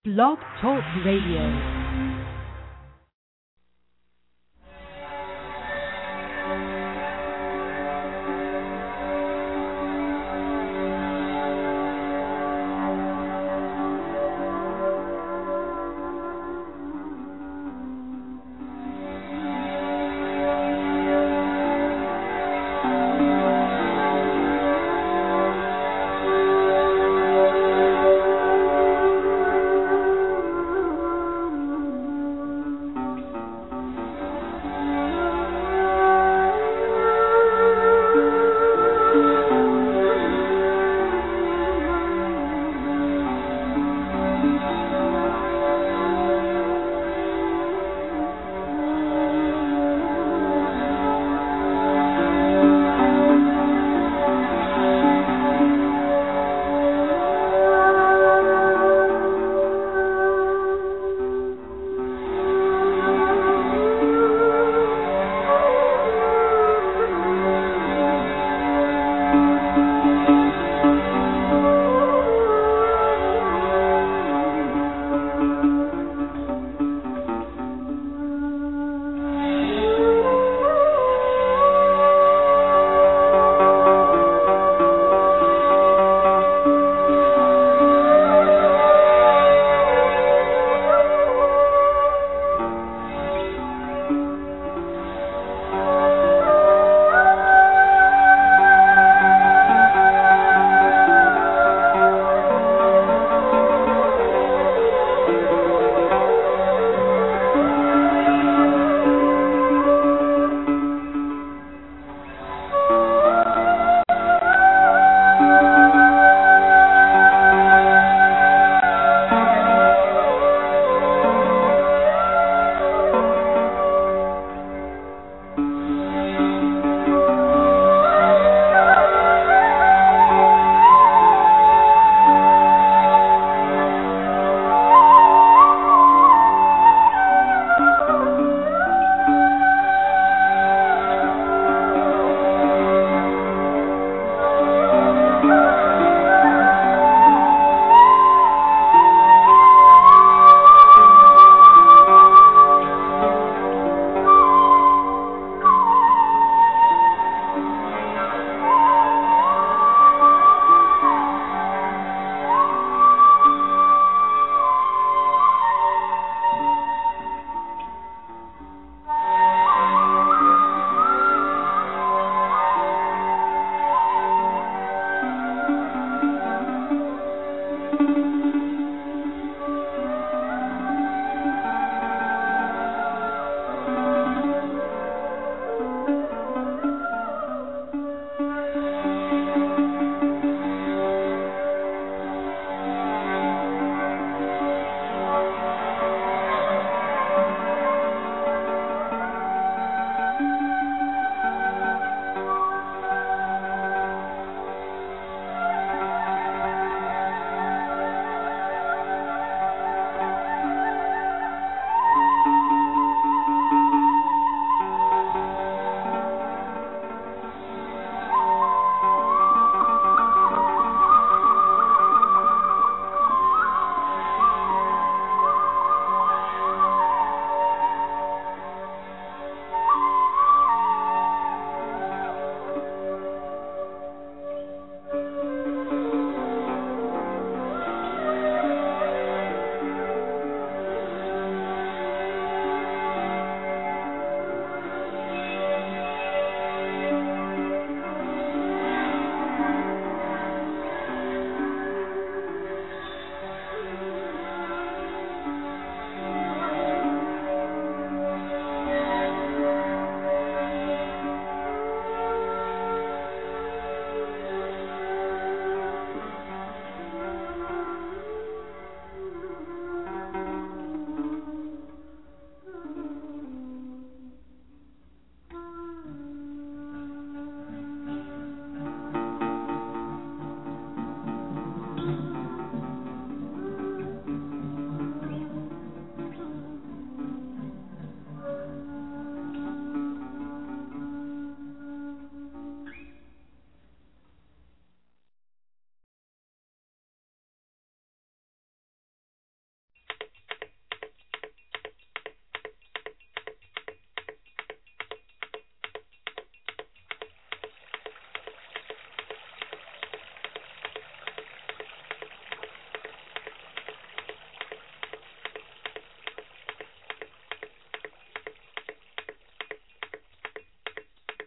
Blog Talk Radio.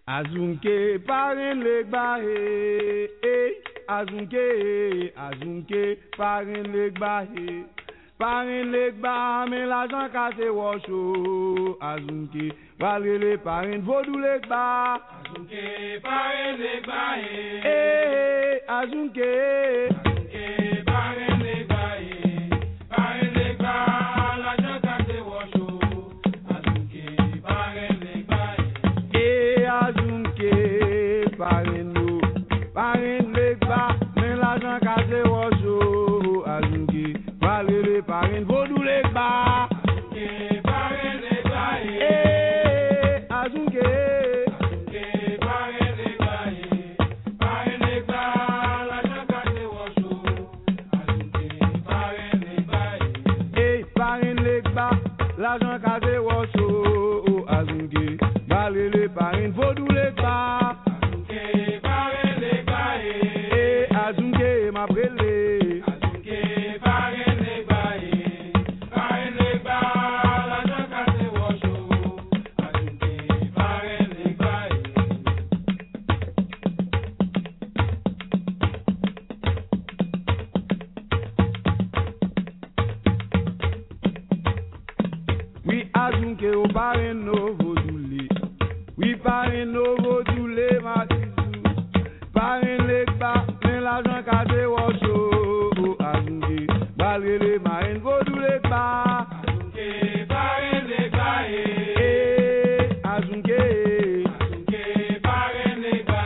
Azunke parin legba azunke parin legba mais l'argent cassé washo azunke valele parin vodou legba azunke parin legba azunke parin legba l'argent cassé washo azunke parin legba azunke parin legba mais l'argent cassé washo azunke valele parin vodou legba azunke parin legba azunke parin legba l'argent cassé washo azunke parin legba parin legba l'argent cassé washo azunke valele parin vodou legba azunke parin legba azunke ma brele azunke parin legba l'argent cassé washo azunke parin legba oui azunke o parin no vodule oui parin no vodule matisu parin legba mais l'argent cassé washo azunke valele marin vodou legba azunke parin legba azunke parin legba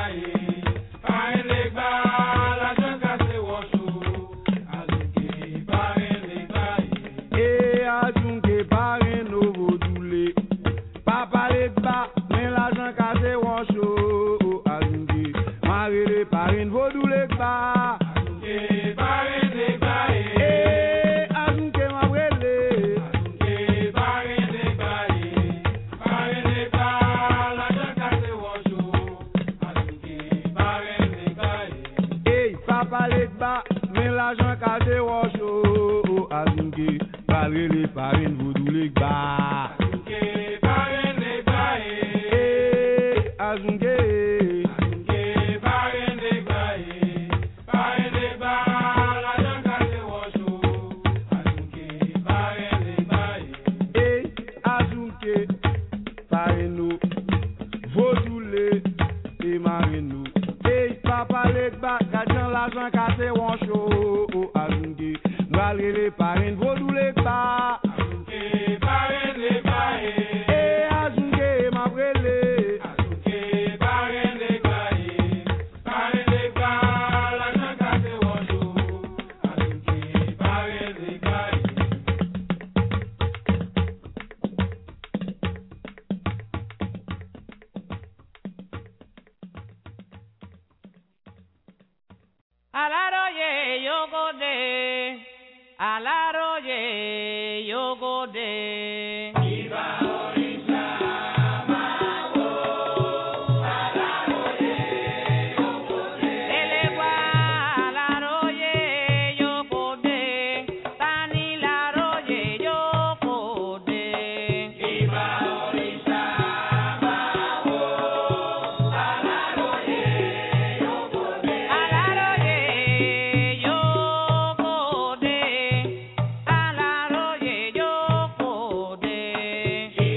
l'argent cassé washo azunke parin legba azunke parin no vodule papa legba mais l'argent cassé washo azunke marele parin vodou legba azunke parin legba azunke ma brele azunke parin legba l'argent cassé washo azunke parin legba papa legba mais l'argent cassé washo azunke valele parin vodou legba azunke parin legba azunke parin legba l'argent cassé washo azunke parin legba azunke parino vodule et marino papa legba gajan l'argent cassé washo azunke valele parin vodou legba azunke parin legba azunke ma brele azunke parin legba l'argent cassé washo azunke parin legba Alaroye yogode, alaroye yogode. Iba orisa mawo, alaroye yogode. Elewa alaroye yogode, tani laroye yogode. Iba orisa mawo, alaroye yogode. Alaroye yogode, alaroye yogode.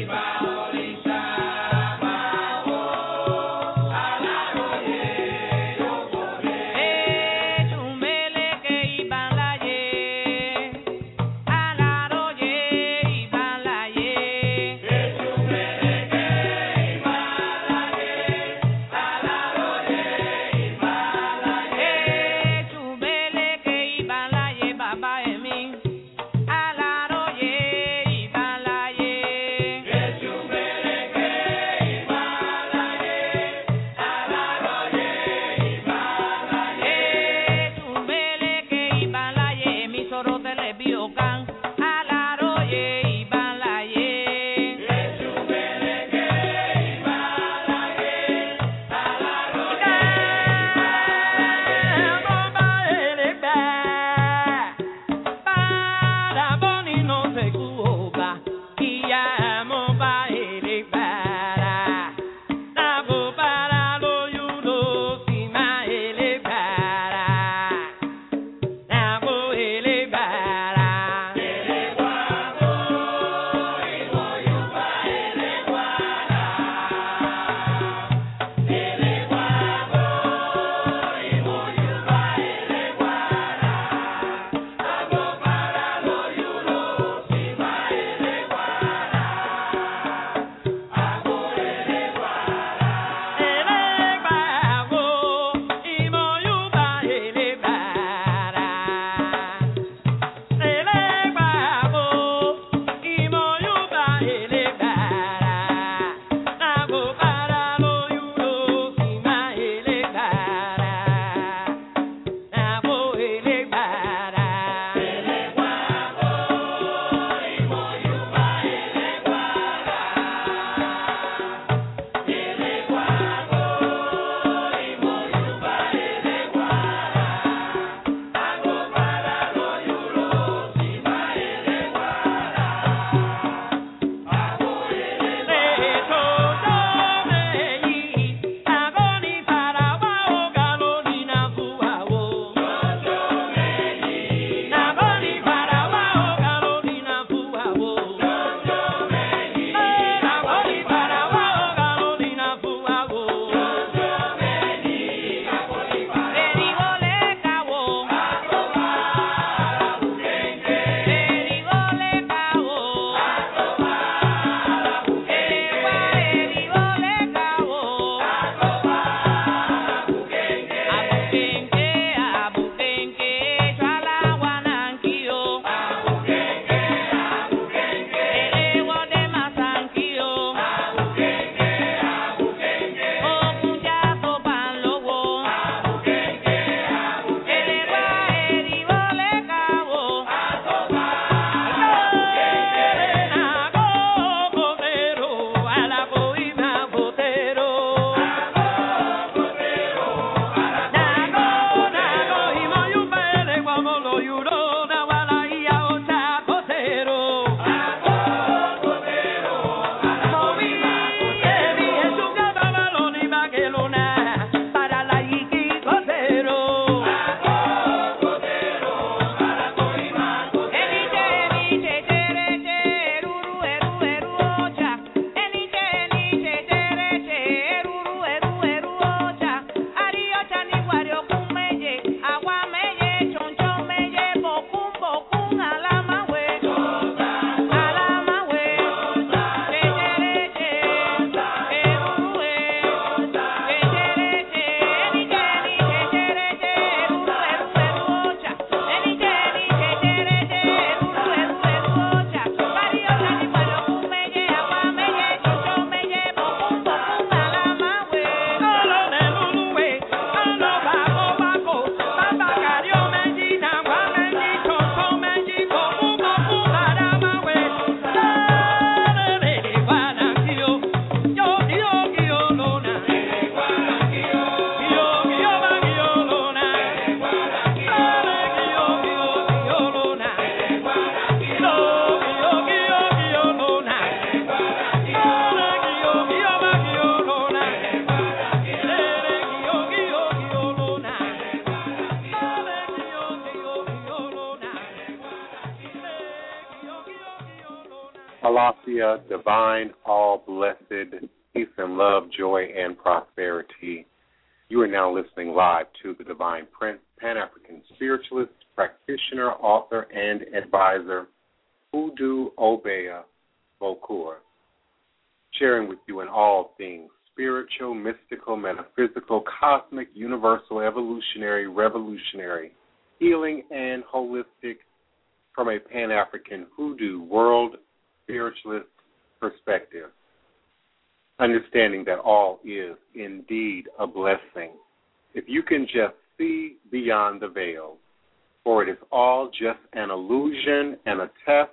Alasia, divine, all blessed, peace and love, joy and prosperity. You are now listening live to the Divine Prince, Pan-African spiritualist, practitioner, author, and advisor, Hoodoo Obeah Bokor, sharing with you in all things spiritual, mystical, metaphysical, cosmic, universal, evolutionary, revolutionary, healing, and holistic from a Pan-African Hoodoo world spiritualist perspective, understanding that all is indeed a blessing. If you can just see beyond the veil, for it is all just an illusion and a test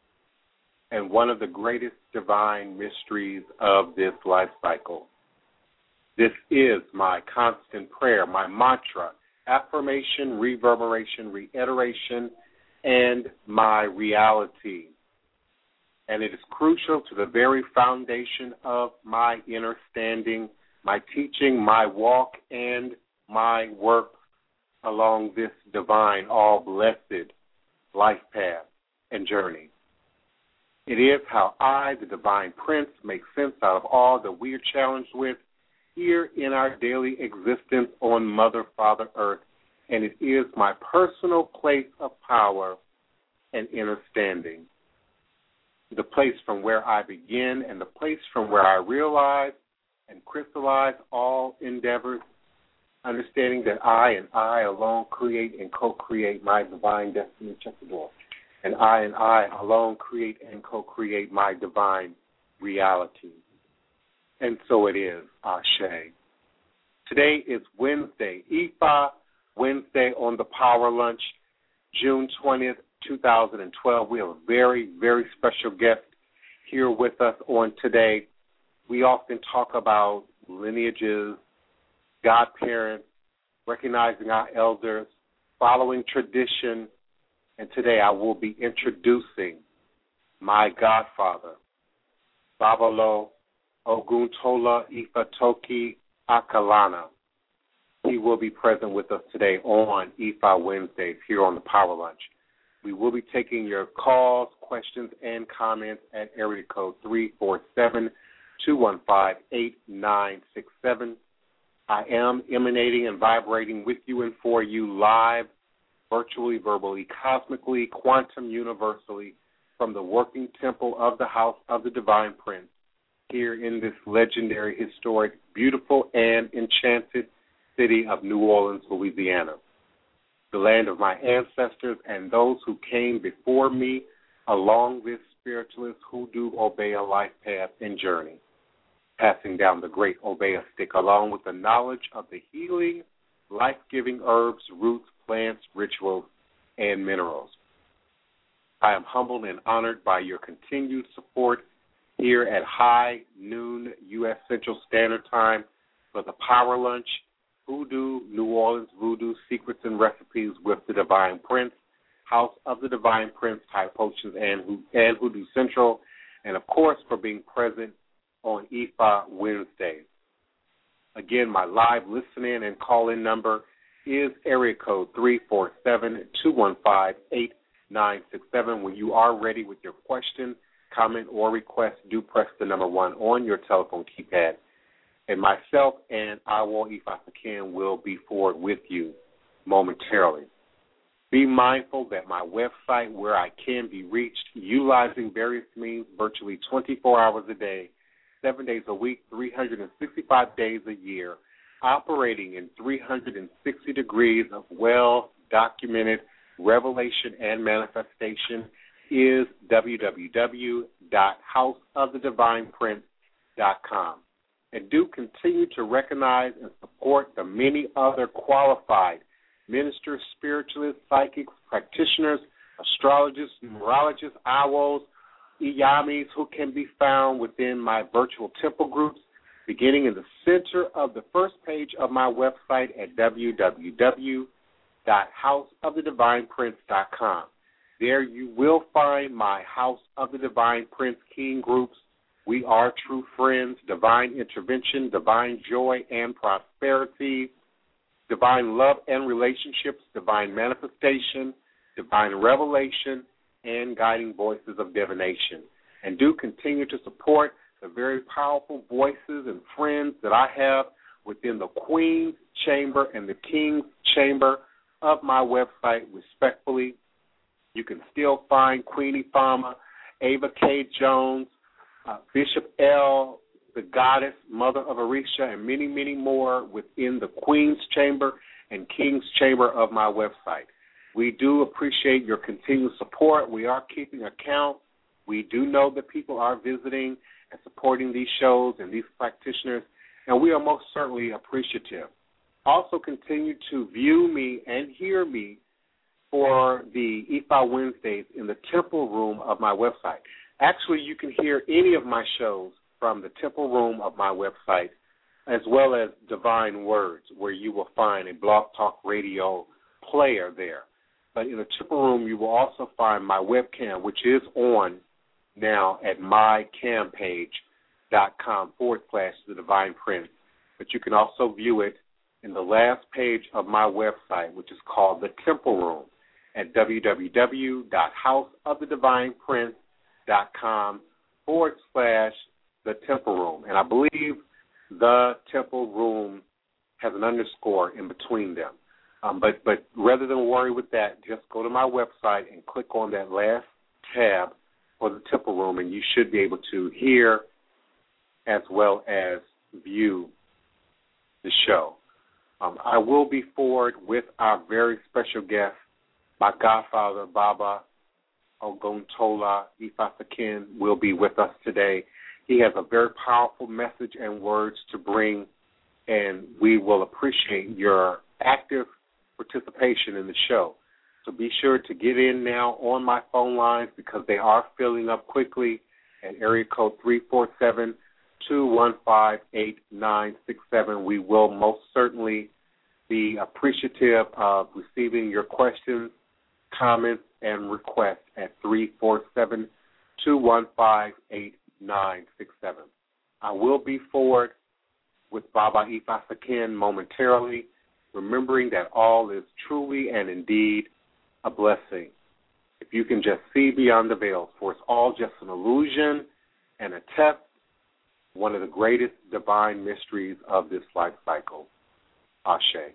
and one of the greatest divine mysteries of this life cycle. This is my constant prayer, my mantra, affirmation, reverberation, reiteration, and my reality. And it is crucial to the very foundation of my inner standing, my teaching, my walk, and my work along this divine, all-blessed life path and journey. It is how I, the Divine Prince, make sense out of all that we are challenged with here in our daily existence on Mother, Father, Earth. And it is my personal place of power and inner standing. The place from where I begin and the place from where I realize and crystallize all endeavors, understanding that I and I alone create and co-create my divine destiny. Check the door. And I alone create and co-create my divine reality. And so it is, Ashe. Today is Wednesday, Ifa Wednesday on the Power Lunch, June 20th, 2012. We have a very, very special guest here with us on today. We often talk about lineages, godparents, recognizing our elders, following tradition, and today I will be introducing my godfather, Babalo Oguntola Ifatoki Akalana. He will be present with us today on Ifa Wednesdays here on the Power Lunch. We will be taking your calls, questions, and comments at area code 347-215-8967. I am emanating and vibrating with you and for you live, virtually, verbally, cosmically, quantum, universally, from the working temple of the House of the Divine Prince here in this legendary, historic, beautiful, and enchanted city of New Orleans, Louisiana, the land of my ancestors and those who came before me along this spiritualist Hoodoo Obeah life path and journey, passing down the great Obeah stick along with the knowledge of the healing, life-giving herbs, roots, plants, rituals, and minerals. I am humbled and honored by your continued support here at high noon U.S. Central Standard Time for the Power Lunch, Hoodoo, New Orleans Voodoo, Secrets and Recipes with the Divine Prince, House of the Divine Prince, Thai Potions, and Hoodoo Central, and, of course, for being present on Ifa Wednesdays. Again, my live listen-in and call-in number is area code 347-215-8967. When you are ready with your question, comment, or request, do press the number 1 on your telephone keypad. And myself and Awo Ifasakan will be forward with you momentarily. Be mindful that my website, where I can be reached utilizing various means virtually 24 hours a day, 7 days a week, 365 days a year, operating in 360 degrees of well-documented revelation and manifestation, is www.houseofthedivineprince.com. And do continue to recognize and support the many other qualified ministers, spiritualists, psychics, practitioners, astrologists, numerologists, awos, iyamis who can be found within my virtual temple groups, beginning in the center of the first page of my website at www.houseofthedivineprince.com. There you will find my House of the Divine Prince King groups. We are true friends, divine intervention, divine joy and prosperity, divine love and relationships, divine manifestation, divine revelation, and guiding voices of divination. And do continue to support the very powerful voices and friends that I have within the Queen's Chamber and the King's Chamber of my website, respectfully. You can still find Queenie Farmer, Ava K. Jones, Bishop L., the Goddess, Mother of Orisha, and many, many more within the Queen's Chamber and King's Chamber of my website. We do appreciate your continued support. We are keeping account. We do know that people are visiting and supporting these shows and these practitioners, and we are most certainly appreciative. Also continue to view me and hear me for the Ifa Wednesdays in the Temple Room of my website. Actually, you can hear any of my shows from the Temple Room of my website, as well as Divine Words, where you will find a Blog Talk Radio player there. But in the Temple Room, you will also find my webcam, which is on now at mycampage.com/The Divine Prince. But you can also view it in the last page of my website, which is called The Temple Room, at www.houseofthedivineprince.com/The Temple Room. And I believe The Temple Room has an underscore in between them. But rather than worry with that, just go to my website and click on that last tab for The Temple Room, and you should be able to hear as well as view the show. I will be forward with our very special guest, my godfather, Baba Oguntola Ifa-Sakin, will be with us today. He has a very powerful message and words to bring, and we will appreciate your active participation in the show. So be sure to get in now on my phone lines because they are filling up quickly at area code 347-215-8967. We will most certainly be appreciative of receiving your questions, comments, and requests at 347-215-8967. I will be forward with Baba Ifa-Sakin momentarily, remembering that all is truly and indeed a blessing. If you can just see beyond the veil, for it's all just an illusion and a test, one of the greatest divine mysteries of this life cycle. Ashe.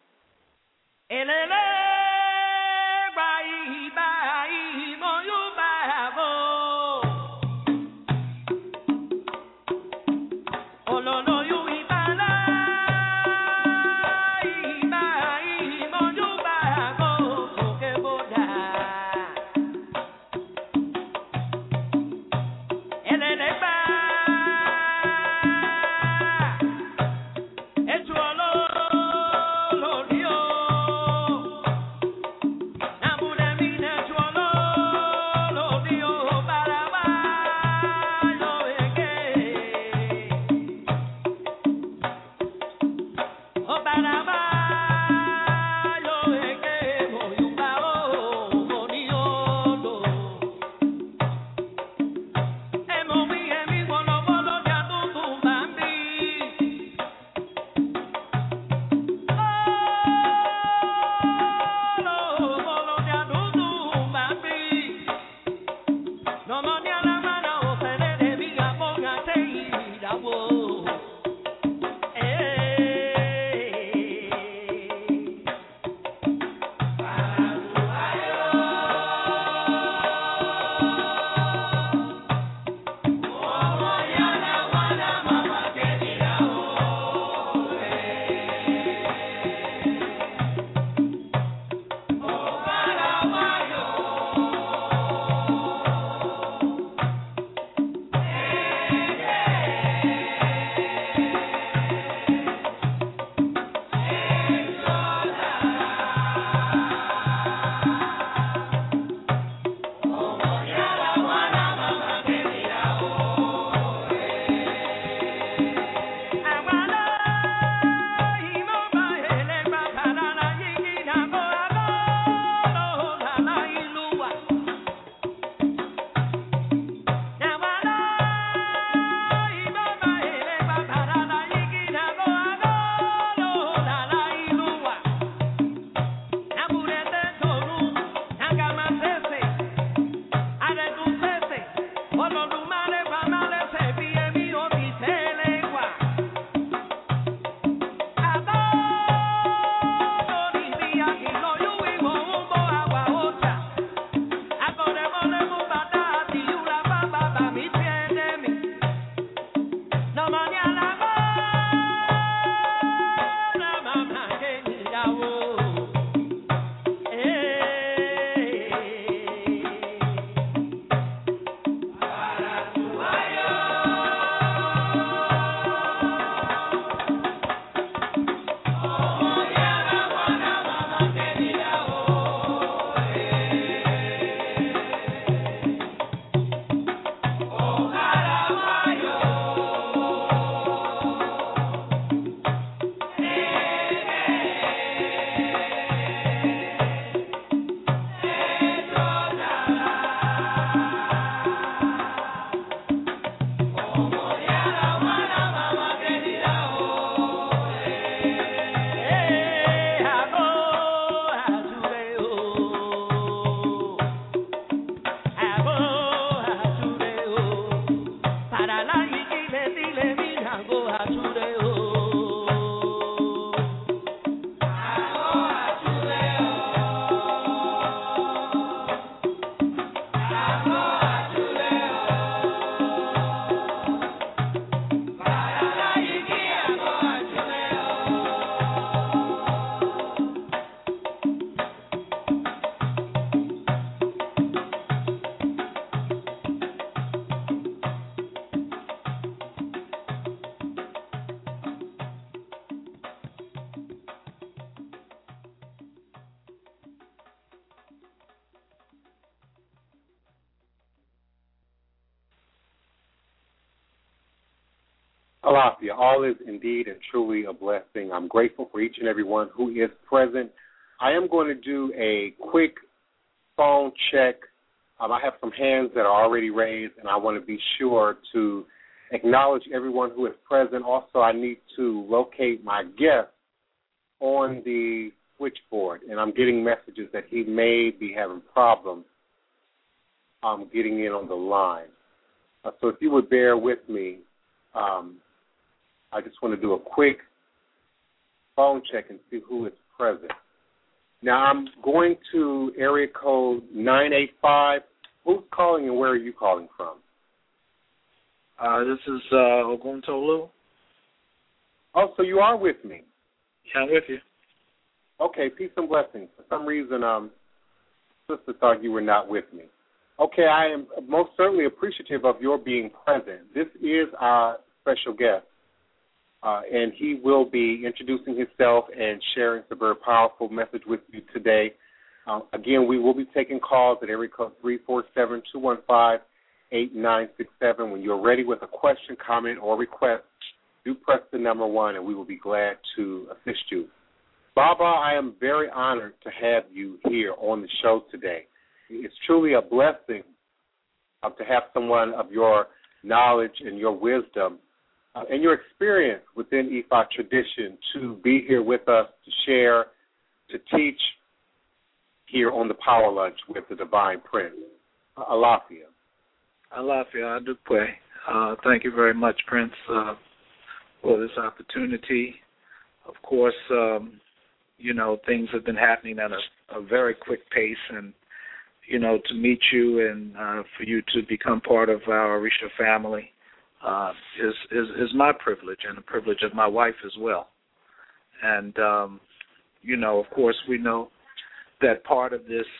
Mare Alafia, all is indeed and truly a blessing. I'm grateful for each and every one who is present. I am going to do a quick phone check. I have some hands that are already raised, and I want to be sure to acknowledge everyone who is present. Also, I need to locate my guest on the switchboard, and I'm getting messages that he may be having problems getting in on the line. So if you would bear with me, I just want to do a quick phone check and see who is present. Now, I'm going to area code 985. Who's calling and where are you calling from? This is Oguntolu. Oh, so you are with me. Yeah, I'm with you. Okay, peace and blessings. For some reason, sister thought you were not with me. Okay, I am most certainly appreciative of your being present. This is our special guest, and he will be introducing himself and sharing a very powerful message with you today. Again, we will be taking calls at area code 347-215-8967. When you're ready with a question, comment, or request, do press the number 1, and we will be glad to assist you. Baba, I am very honored to have you here on the show today. It's truly a blessing to have someone of your knowledge and your wisdom and your experience within Ifa tradition to be here with us, to share, to teach here on the Power Lunch with the Divine Prince. Alafia. Alafia Adukwe. Thank you very much, Prince, for this opportunity. Of course, things have been happening at a very quick pace, and, to meet you and for you to become part of our Orisha family is my privilege and the privilege of my wife as well. And, of course, we know that part of this,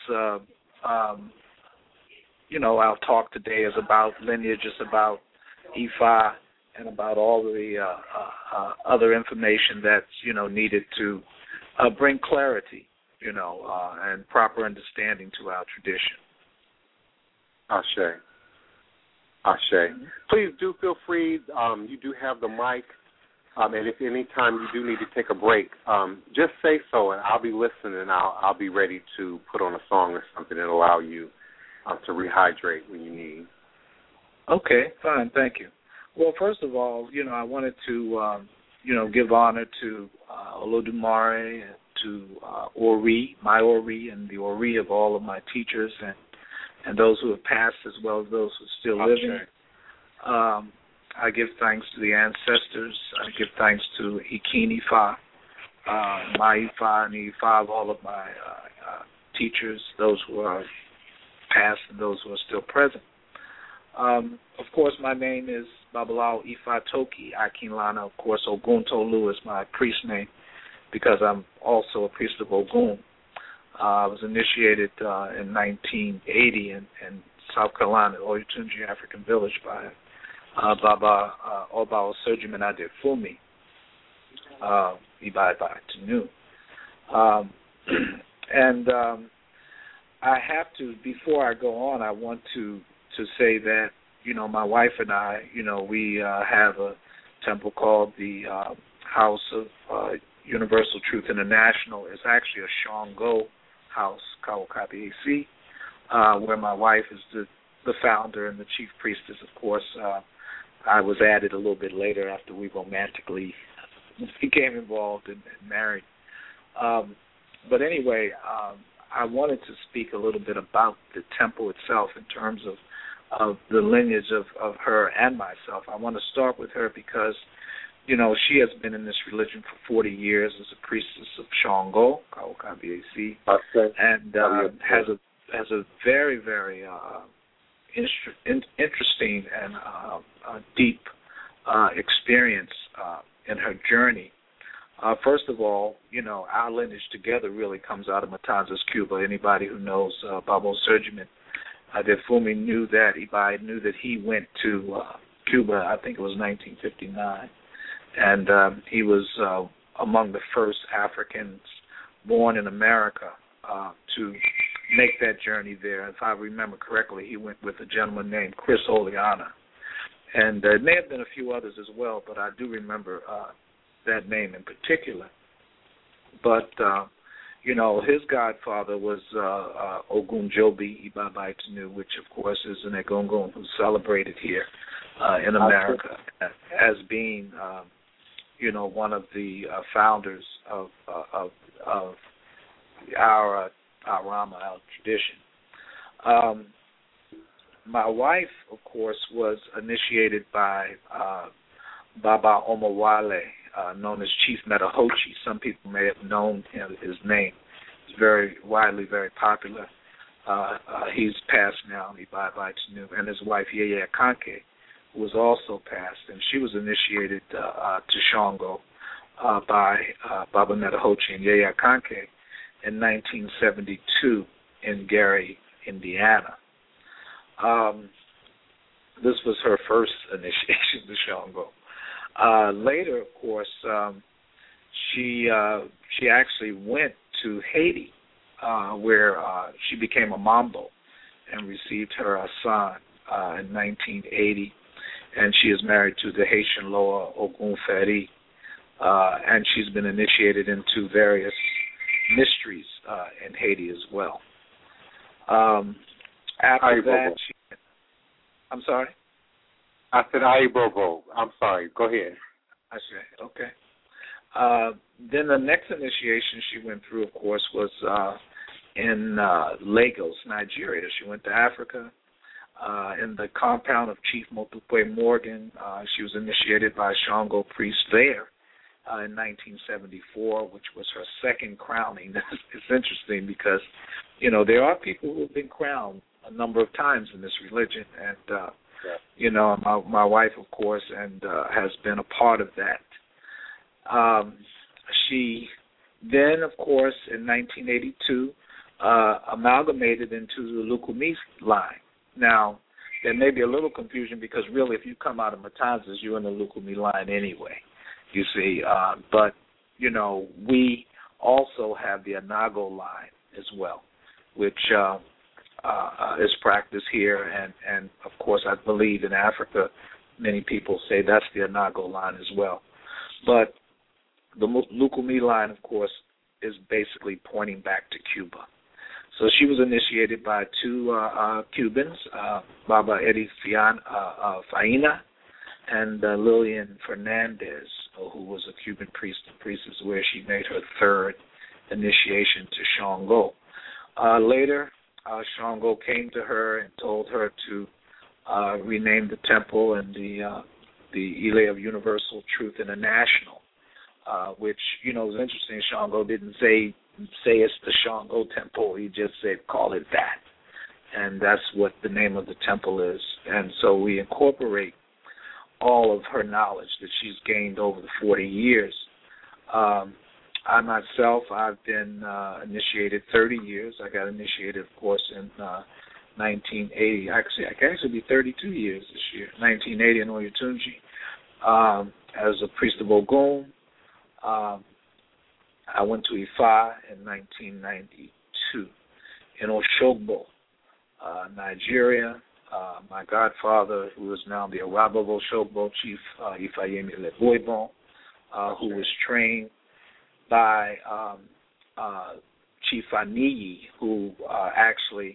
our talk today is about lineage, is about Ifa, and about all the other information that's, needed to bring clarity, and proper understanding to our tradition. Ashe. Ashe. Mm-hmm. Please do feel free. You do have the mic. And if any time you do need to take a break, just say so, and I'll be listening, and I'll be ready to put on a song or something that will allow you to rehydrate when you need. Okay, fine. Thank you. Well, first of all, I wanted to, give honor to Olodumare, to Ori, my Ori, and the Ori of all of my teachers, and those who have passed as well as those who are still living. I give thanks to the ancestors. I give thanks to Ikin Ifa, my Ifa, and the Ifa of all of my teachers, those who are past and those who are still present. Of course, my name is Babalawo Ifa Toki Akinlana. Of course, Oguntolu is my priest name because I'm also a priest of Ogun. I was initiated in 1980 in South Carolina, Oyotunji African Village by Baba Oba Osurjiman Adefumi, Ibai Tanu. And I have to, before I go on, I want to say that, my wife and I, we have a temple called the House of Universal Truth International. It's actually a Shango house, Kawakabi, where my wife is the founder and the chief priestess. Of course, I was added a little bit later after we romantically became involved and married. But anyway, I wanted to speak a little bit about the temple itself in terms of the lineage of her and myself. I want to start with her because, she has been in this religion for 40 years as a priestess of Shango, Kawakabi, and has a very, very interesting and deep experience in her journey. First of all, our lineage together really comes out of Matanzas, Cuba. Anybody who knows Baba Osurjiman Adefumi knew that. Ibai knew that he went to Cuba, I think it was 1959, and he was among the first Africans born in America to make that journey there. If I remember correctly, he went with a gentleman named Chris Oleana. And there may have been a few others as well, but I do remember that name in particular. But, his godfather was Ogunjobi Ibabaitunu, which, of course, is an Egungun who's celebrated here in America as being, one of the founders of our Rama, our tradition. My wife, of course, was initiated by Baba Omowale, known as Chief Metahochi. Some people may have known his name. He's very widely, very popular. He's passed now, Ibabaitunu, and his wife, Yeye Akanke, who was also passed, and she was initiated to Shango by Baba Metahochi and Yeye Akanke in 1972 in Gary, Indiana. This was her first initiation to Shango. Later, of course, she actually went to Haiti, where she became a Mambo and received her Asan in 1980, and she is married to the Haitian Loa Ogunferi, and she's been initiated into various mysteries in Haiti as well. After that, I'm sorry? I said Aibobo. I'm sorry. Go ahead. I see. Okay. Then the next initiation she went through, of course, was in Lagos, Nigeria. She went to Africa. In the compound of Chief Motupe Morgan, she was initiated by a Shango priest there in 1974, which was her second crowning. It's interesting because, there are people who have been crowned a number of times in this religion, and my wife, of course, and has been a part of that. She then, of course, in 1982, amalgamated into the Lukumi line. Now, there may be a little confusion because really, if you come out of Matanzas, you're in the Lukumi line anyway. You see, but we also have the Anago line as well, which is practiced here, and of course, I believe in Africa, many people say that's the Anago line as well. But the Lukumi line, of course, is basically pointing back to Cuba. So she was initiated by two Cubans, Baba Eddie Faina and Lillian Fernandez, who was a Cuban priestess, where she made her third initiation to Shango. Later, Shango came to her and told her to rename the temple and the Ile of Universal Truth International, which, is interesting. Shango didn't say it's the Shango Temple. He just said, call it that. And that's what the name of the temple is. And so we incorporate all of her knowledge that she's gained over the 40 years. I myself, I've been initiated 30 years. I got initiated, of course, in 1980. Actually, I can actually be 32 years this year, 1980 in Oyotunji, as a priest of Ogun. I went to Ifa in 1992. In Oshogbo, Nigeria, my godfather, who is now the Arababo Oshogbo Chief Ifayemi Leboibon, who was trained by Chief Aniyi, who actually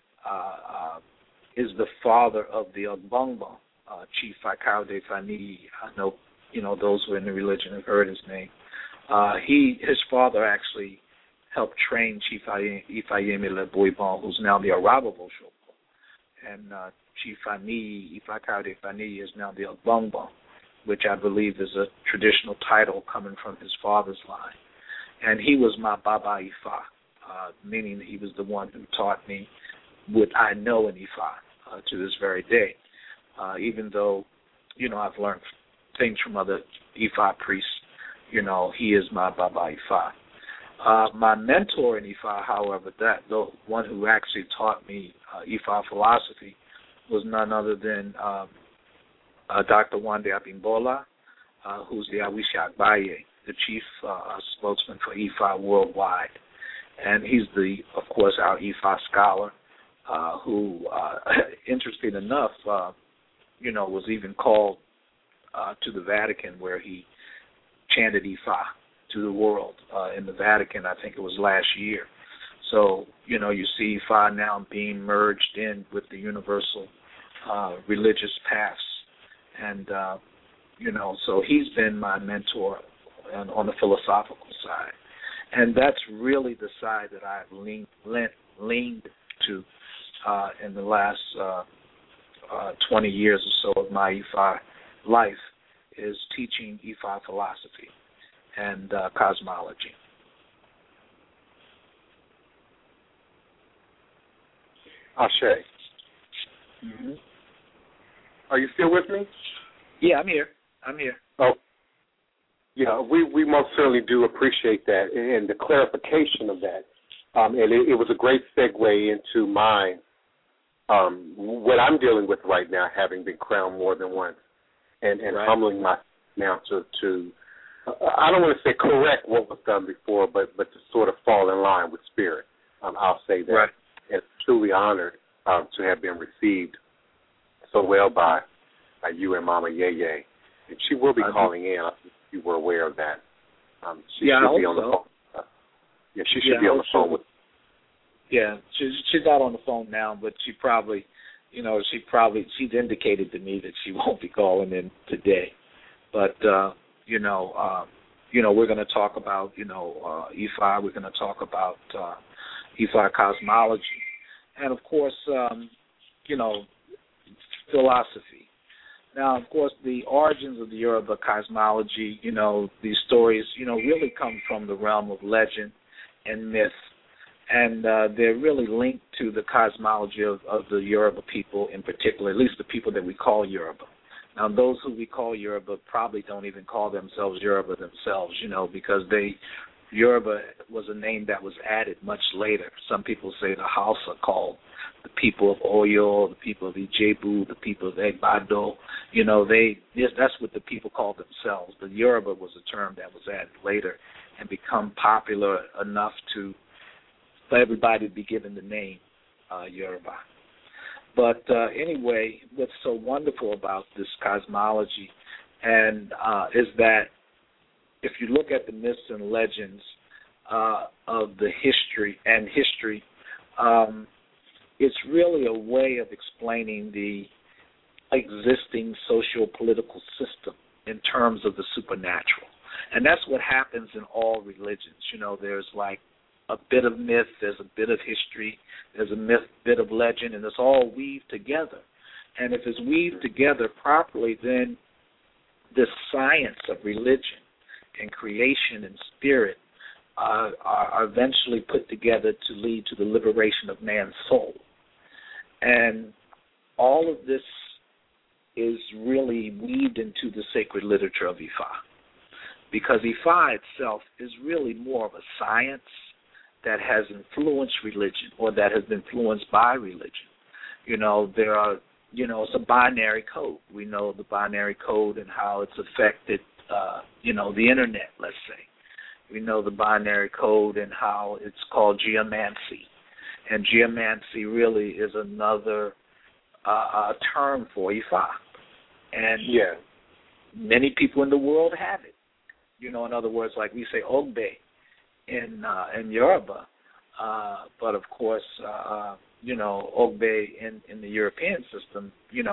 is the father of the Ogbongbo, Chief Akaude Faniyi. I know, those who are in the religion have heard his name. His father actually helped train Chief Ifayemi Leboibon, who's now the Arababo Oshogbo. And Chief Aniyi, Ifakaude Faniyi, is now the Ogbongbo, which I believe is a traditional title coming from his father's line. And he was my Baba Ifa, meaning he was the one who taught me what I know in Ifa to this very day. Even though, I've learned things from other Ifa priests, he is my Baba Ifa. My mentor in Ifa, however, the one who actually taught me Ifa philosophy was none other than Dr. Wande Abimbola, who's the Awisha Agbaye, the chief spokesman for Ifa worldwide. And he's of course, our Ifa scholar, who, interesting enough, was even called to the Vatican, where he chanted Ifa to the world in the Vatican. I think it was last year. So, you see Ifa now being merged in with the universal religious paths. And, so he's been my mentor on the philosophical side. And that's really the side that I've leaned to in the last 20 years or so of my Ifa life, is teaching Ifa philosophy and cosmology. Ashe. Mm-hmm. Are you still with me? Yeah, I'm here. Oh, yeah, we most certainly do appreciate that and the clarification of that. And it was a great segue into my what I'm dealing with right now, having been crowned more than once, and right. humbling myself now to I don't want to say correct what was done before, but to sort of fall in line with spirit. I'll say that. Right. And truly honored to have been received so well by you and Mama Yeye. And she will be calling in. If you were aware of that. She should be on the phone. Yeah, she should be on the phone with. Yeah, she's not on the phone now, but she probably, she's indicated to me that she won't be calling in today. But we're going to talk about Ifa. We're going to talk about Ifa cosmology, and of course, philosophy. Now, of course, the origins of the Yoruba cosmology, these stories, really come from the realm of legend and myth. And they're really linked to the cosmology of the Yoruba people in particular, at least the people that we call Yoruba. Now, those who we call Yoruba probably don't even call themselves Yoruba themselves, because Yoruba was a name that was added much later. Some people say the Hausa called the people of Oyo, the people of Ijebu, the people of Egbado. That's what the people call themselves. The Yoruba was a term that was added later and become popular enough for everybody to be given the name Yoruba. But anyway, what's so wonderful about this cosmology is that if you look at the myths and legends of the history, it's really a way of explaining the existing socio-political system in terms of the supernatural. And that's what happens in all religions. There's like a bit of myth, there's a bit of history, there's a bit of legend, and it's all weaved together. And if it's weaved together properly, then the science of religion and creation and spirit are eventually put together to lead to the liberation of man's soul. And all of this is really weaved into the sacred literature of Ifa, because Ifa itself is really more of a science that has influenced religion, or that has been influenced by religion. There are, it's a binary code. We know the binary code and how it's affected, the internet, let's say. We know the binary code and how it's called geomancy. And geomancy really is another term for Ifa. And many people in the world have it. In other words, like we say Ogbe in Yoruba, but of course, Ogbe in the European system,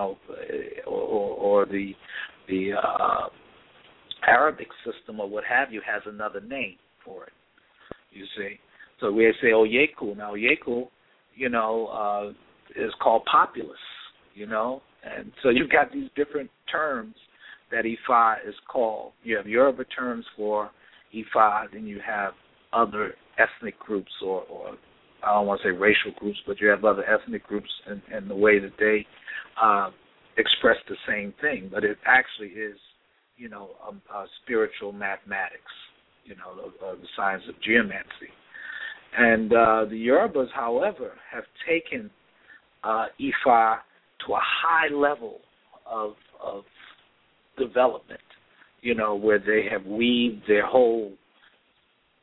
or the Arabic system or what have you, has another name for it. You see, so we say Oyeku. Now Oyeku, is called populace. And so you've got these different terms that Ifa is called. You have Yoruba terms for Ifa, then you have other ethnic groups, or I don't want to say racial groups, but you have other ethnic groups and the way that they express the same thing. But it actually is, spiritual mathematics, the science of geomancy. And the Yorubas, however, have taken Ifa to a high level of development, where they have weaved their whole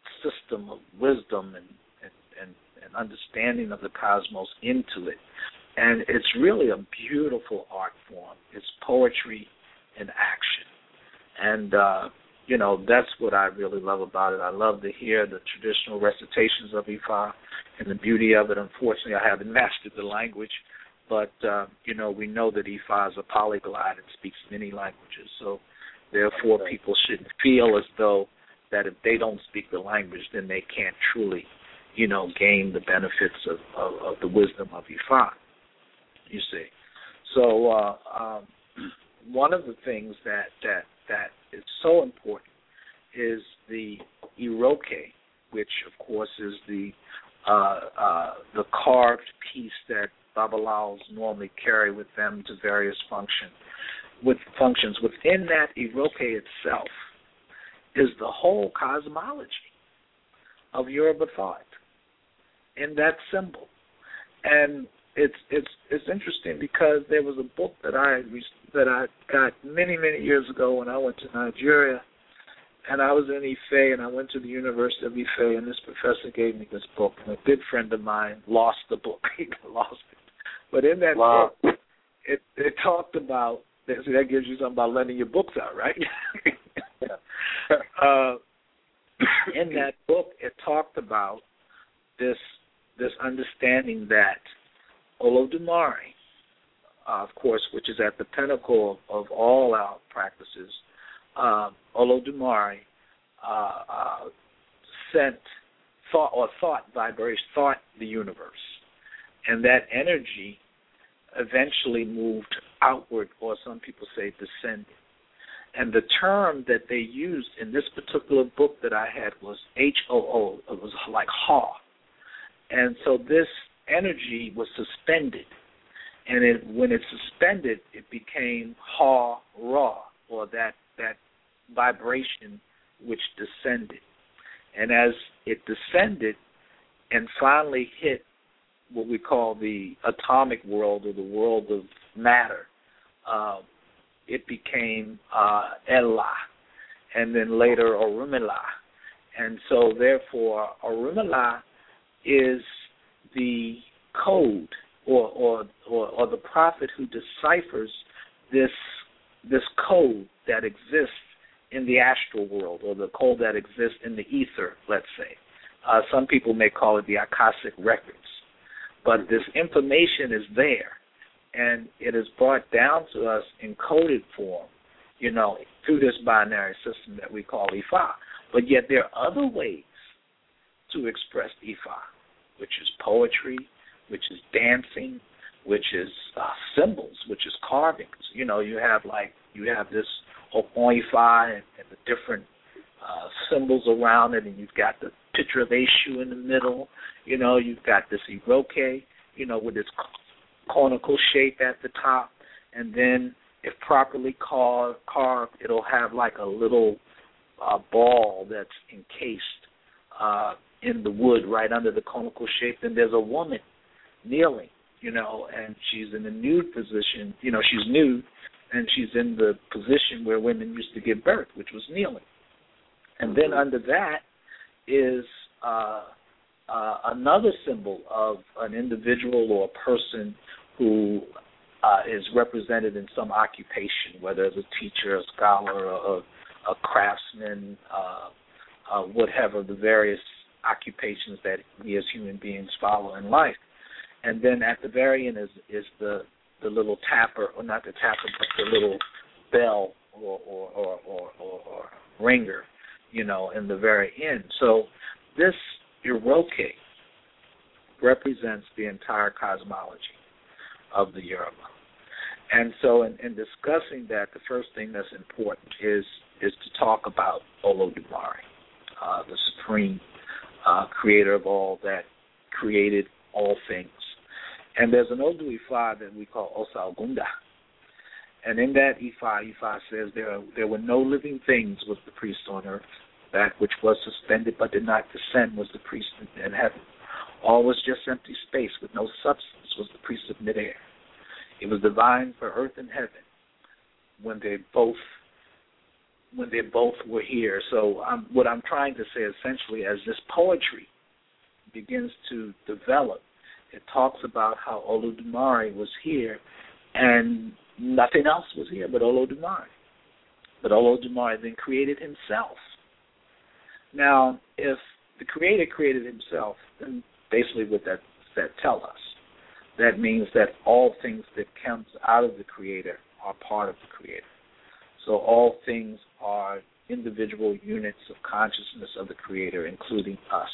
system of wisdom and understanding of the cosmos into it. And it's really a beautiful art form. It's poetry in action. And, that's what I really love about it. I love to hear the traditional recitations of Ifa and the beauty of it. Unfortunately, I haven't mastered the language, but, we know that Ifa is a polyglot and speaks many languages. So, therefore, people shouldn't feel as though that if they don't speak the language, then they can't truly, gain the benefits of the wisdom of Ifa, you see. So one of the things that is so important is the Iroke, which, of course, is the carved piece that Babalawos normally carry with them to various functions. Within that Iroke itself is the whole cosmology of Yoruba thought in that symbol. And it's interesting because there was a book that I got many, many years ago when I went to Nigeria, and I was in Ife, and I went to the University of Ife, and this professor gave me this book, and a good friend of mine lost the book. He lost it. But in that book, it talked about, see, that gives you something about lending your books out, right? In that book, it talked about this understanding that Olodumare, of course, which is at the pinnacle of all our practices, Olodumare sent thought the universe, and that energy eventually moved outward, or some people say descended. And the term that they used in this particular book that I had was HOO. It was like Ha. And so this energy was suspended. And when it suspended, it became Ha-Ra, or that vibration which descended. And as it descended and finally hit what we call the atomic world, or the world of matter, it became Ella, and then later Orunmila. And so therefore Orunmila is the code or the prophet who deciphers this code that exists in the astral world, or the code that exists in the ether, let's say. Some people may call it the Akashic records. But this information is there, and it is brought down to us in coded form, through this binary system that we call Ifa. But yet there are other ways to express Ifa, which is poetry, which is dancing, which is symbols, which is carvings. You have this Okon Ifa and the different symbols around it, and you've got the picture of Eshu in the middle. You've got this Iroke, with its conical shape at the top, and then if properly carved, it'll have like a little ball that's encased in the wood right under the conical shape. Then there's a woman kneeling, and she's in a nude position. She's nude, and she's in the position where women used to give birth, which was kneeling. And then under that is another symbol of an individual or a person who is represented in some occupation, whether it's a teacher, a scholar, or a craftsman, whatever the various occupations that we as human beings follow in life. And then at the very end is the little tapper, or not the tapper, but the little bell or ringer, in the very end. So this Iroke represents the entire cosmology of the Yoruba. And so in discussing that, the first thing that's important is to talk about Olodumare, the supreme creator of all that created all things. And there's an Odu Ifa that we call Osa Ogunda. And in that Ifa says there were no living things with the priest on earth. That which was suspended but did not descend was the priest in heaven. All was just empty space with no substance was the priest of midair. It was divine for earth and heaven when they both were here. So what I'm trying to say essentially, as this poetry begins to develop, it talks about how Olodumare was here and nothing else was here but Olodumare. But Olodumare then created himself. Now, if the Creator created himself, then basically what that tell us? That means that all things that comes out of the Creator are part of the Creator. So all things are individual units of consciousness of the Creator, including us.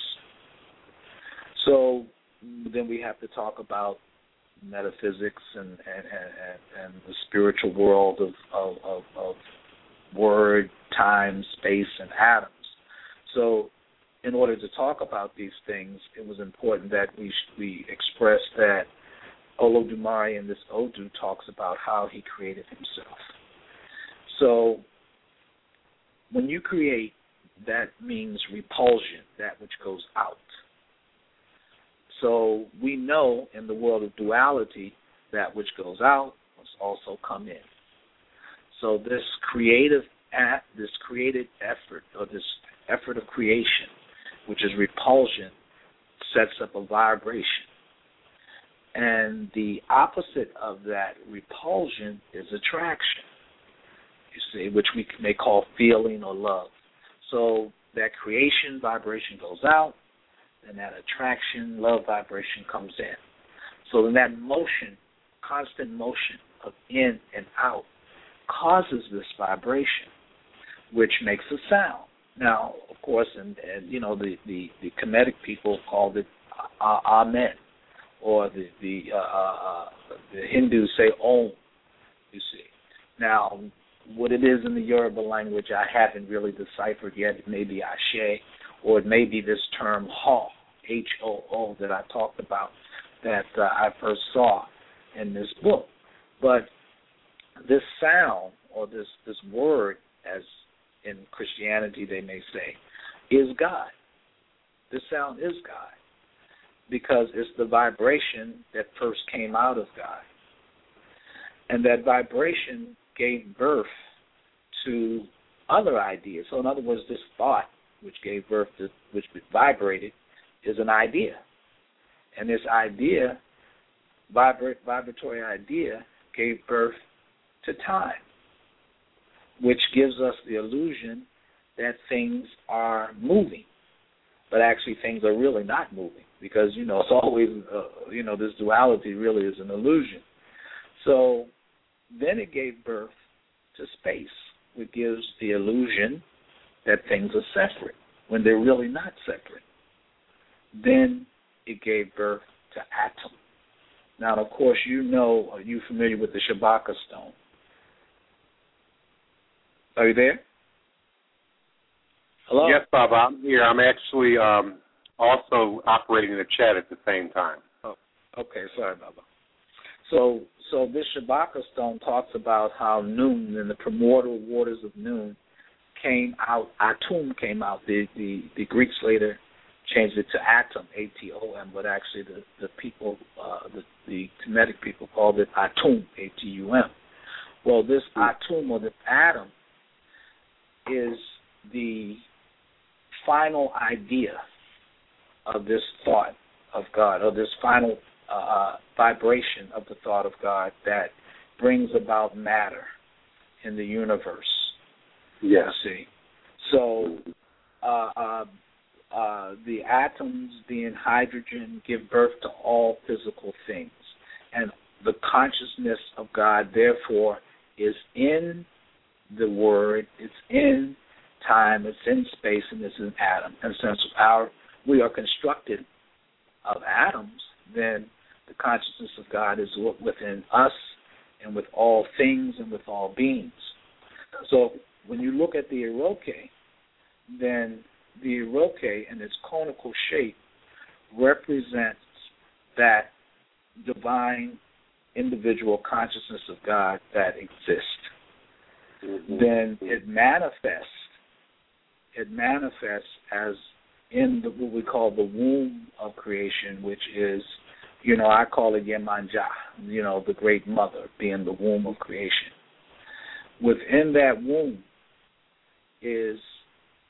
So then we have to talk about metaphysics and the spiritual world of word, time, space, and atoms. So in order to talk about these things, it was important that we express that Olodumare in this Odu talks about how he created himself. So when you create, that means repulsion, that which goes out. So we know in the world of duality, that which goes out must also come in. So this creative effort, or this effort of creation, which is repulsion, sets up a vibration. And the opposite of that repulsion is attraction, you see, which we may call feeling or love. So that creation vibration goes out, and that attraction, love vibration comes in. So then that motion, constant motion of in and out, causes this vibration, which makes a sound. Now, of course, and you know, the Kemetic people called it Amen, or the Hindus say Om, you see. Now, what it is in the Yoruba language, I haven't really deciphered yet. It may be Ashe, or it may be this term Ho, H-O-O, that I talked about, that I first saw in this book. But this sound, or this word, as in Christianity they may say, is God. This sound is God, because it's the vibration that first came out of God. And that vibration gave birth to other ideas. So in other words, this thought, which gave birth to, which vibrated, is an idea. And this idea, vibratory idea, gave birth to time, which gives us the illusion that things are moving. But actually things are really not moving, because, you know, it's always, this duality really is an illusion. So then it gave birth to space, which gives the illusion that things are separate when they're really not separate. Then it gave birth to atom. Now, of course, are you familiar with the Shabaka stone? Are you there? Hello? Yes, Bob, I'm here. I'm actually also operating in the chat at the same time. Oh, okay, sorry, Baba. So this Shabaka stone talks about how Nun, in the primordial waters of Nun, came out, Atum came out. The Greeks later changed it to Atom, A-T-O-M, but actually the people, the Kemetic people called it Atum, A-T-U-M. Well, this Atum, or this atom, is the final idea of this thought of God, or this final vibration of the thought of God that brings about matter in the universe. Yes. You see. So the atoms, being hydrogen, give birth to all physical things. And the consciousness of God, therefore, is in the Word, it's in time, it's in space, and it's in atom. And since we are constructed of atoms, then the consciousness of God is within us and with all things and with all beings. So when you look at the Iroke, then the Iroke in its conical shape represents that divine individual consciousness of God that exists. Mm-hmm. Then it manifests as in what we call the womb of creation, which is, I call it Yemanja, the great mother, being the womb of creation. Within that womb is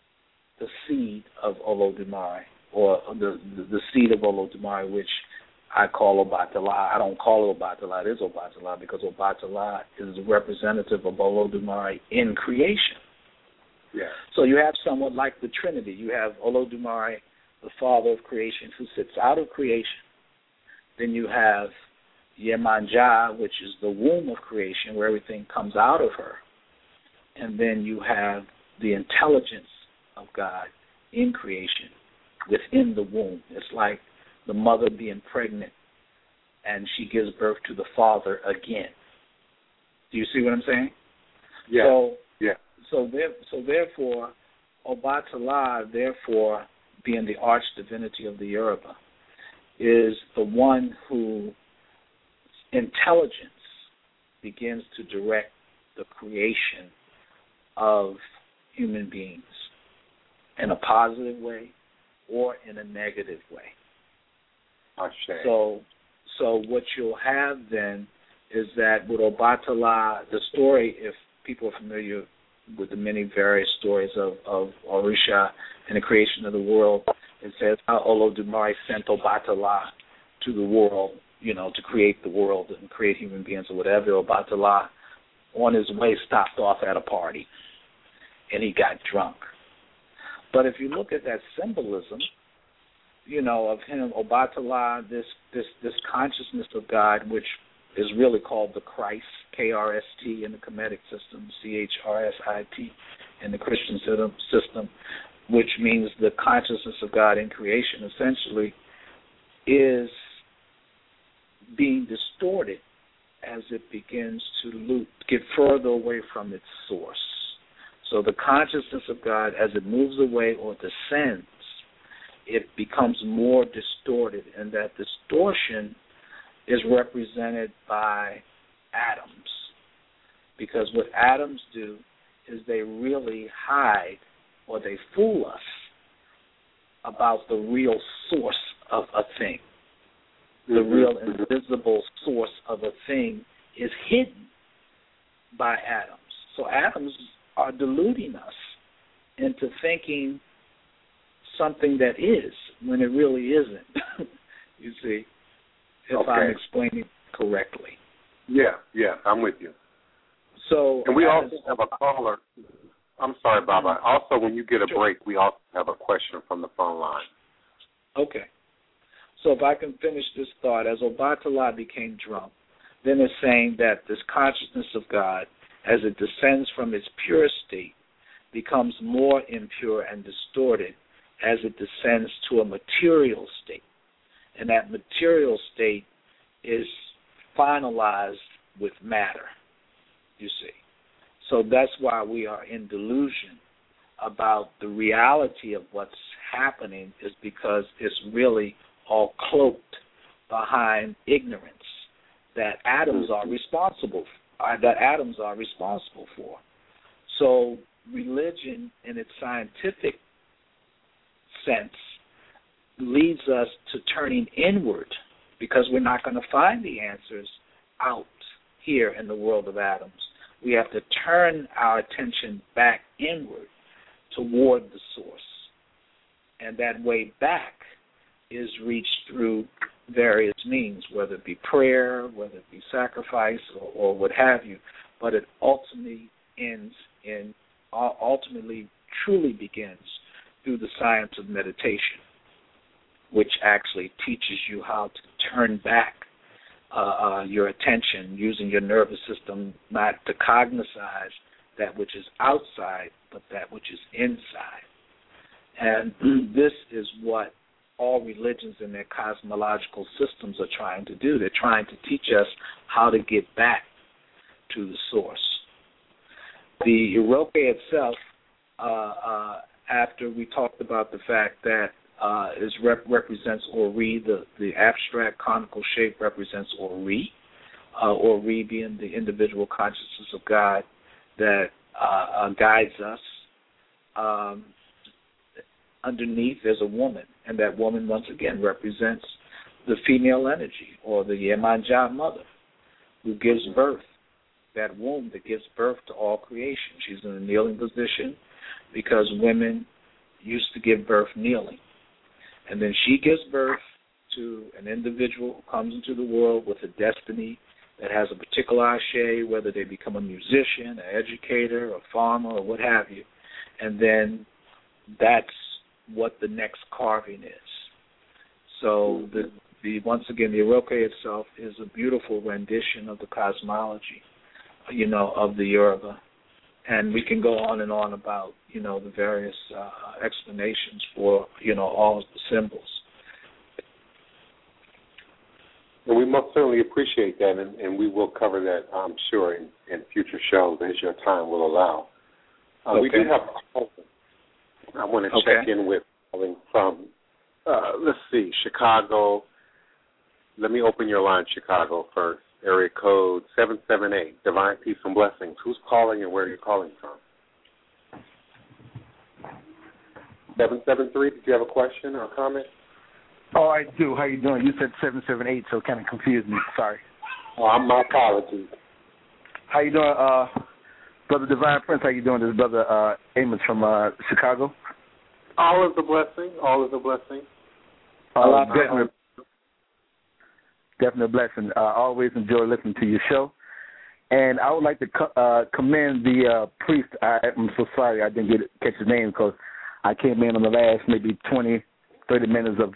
the seed of Olodumare, or the seed of Olodumare, which I call Obatala. I don't call it Obatala. It is Obatala because Obatala is a representative of Olodumare in creation. Yeah. So you have somewhat like the Trinity. You have Olodumare, the Father of creation, who sits out of creation. Then you have Yemanja, which is the womb of creation, where everything comes out of her. And then you have the intelligence of God in creation within the womb. It's like the mother being pregnant and she gives birth to the Father again. Do you see what I'm saying? Yeah. So therefore, Obatala, therefore, being the arch divinity of the Yoruba, is the one who intelligence begins to direct the creation of human beings in a positive way or in a negative way. So what you'll have then is that with Obatala, the story, if people are familiar with the many various stories of Orisha and the creation of the world, it says how Olodumare sent Obatala to the world, to create the world and create human beings or whatever. Obatala, on his way, stopped off at a party, and he got drunk. But if you look at that symbolism, of him, Obatala, this consciousness of God, which is really called the Christ, K-R-S-T in the Kemetic system, C-H-R-S-I-T in the Christian system, which means the consciousness of God in creation, essentially is being distorted as it begins to get further away from its source. So the consciousness of God, as it moves away or descends, it becomes more distorted, and that distortion is represented by atoms. Because what atoms do is they really hide or they fool us about the real source of a thing. The real invisible source of a thing is hidden by atoms. So atoms are deluding us into thinking something that is when it really isn't. You see, if I'm explaining correctly. Yeah, I'm with you. So, and we also have a caller. I'm sorry, Baba. Also, when you get a break, we also have a question from the phone line. Okay. So if I can finish this thought, as Obatala became drunk, then it's saying that this consciousness of God, as it descends from its pure state, becomes more impure and distorted as it descends to a material state. And that material state is finalized with matter, you see. So that's why we are in delusion about the reality of what's happening, is because it's really all cloaked behind ignorance that atoms are responsible for. So religion, in its scientific sense, leads us to turning inward, because we're not going to find the answers out here in the world of atoms. We have to turn our attention back inward toward the source. And that way back is reached through various means, whether it be prayer, whether it be sacrifice, or what have you. But it ultimately truly begins through the science of meditation, which actually teaches you how to turn back your attention using your nervous system, not to cognize that which is outside, but that which is inside. And this is what all religions in their cosmological systems are trying to do. They're trying to teach us how to get back to the source. The Iroke itself, after we talked about the fact that represents Ori, the abstract conical shape represents Ori, Ori being the individual consciousness of God that guides us. Underneath there's a woman, and that woman once again represents the female energy, or the Yemanja mother, who gives birth, that womb that gives birth to all creation. She's in a kneeling position because women used to give birth kneeling. And then she gives birth to an individual who comes into the world with a destiny that has a particular ashe, whether they become a musician, an educator, a farmer, or what have you. And then that's what the next carving is. So once again, the Eroke itself is a beautiful rendition of the cosmology, of the Yoruba. And we can go on and on about, the various explanations for, all the symbols. And we most certainly appreciate that, and we will cover that, I'm sure, in future shows as your time will allow. Okay. We do have a call. I want to check in with calling from, let's see, Chicago. Let me open your line, Chicago, first. Area code 778, Divine Peace and Blessings. Who's calling and where are you calling from? 773, did you have a question or a comment? Oh, I do. How you doing? You said 778, so it kind of confused me. Sorry. Oh, my apologies. How you doing, Brother Divine Prince? How you doing? This is Brother Amos from Chicago. All is a blessing. All is a blessing. Definitely a blessing. I always enjoy listening to your show. And I would like to commend the priest. I'm so sorry I didn't catch his name because I came in on the last maybe 20, 30 minutes of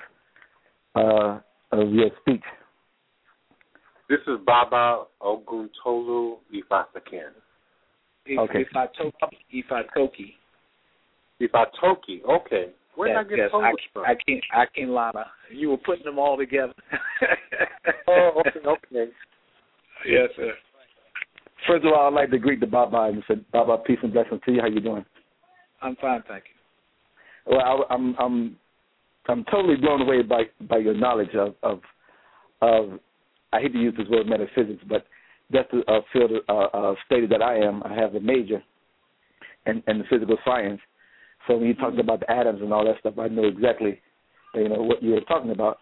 your speech. This is Baba Oguntolu Ifasakene. Okay. Ifatoki. Ifatoki, okay. Where did I get Tolu from? Akinlana. You were putting them all together. Oh, okay. Yes, sir. First of all, I'd like to greet the Baba and say, Baba, peace and blessings to you. How you doing? I'm fine, thank you. Well, I'm totally blown away by your knowledge of I hate to use this word metaphysics, but that's the field stated that I am. I have a major in the physical science. So when you talked about the atoms and all that stuff, I know exactly, what you were talking about.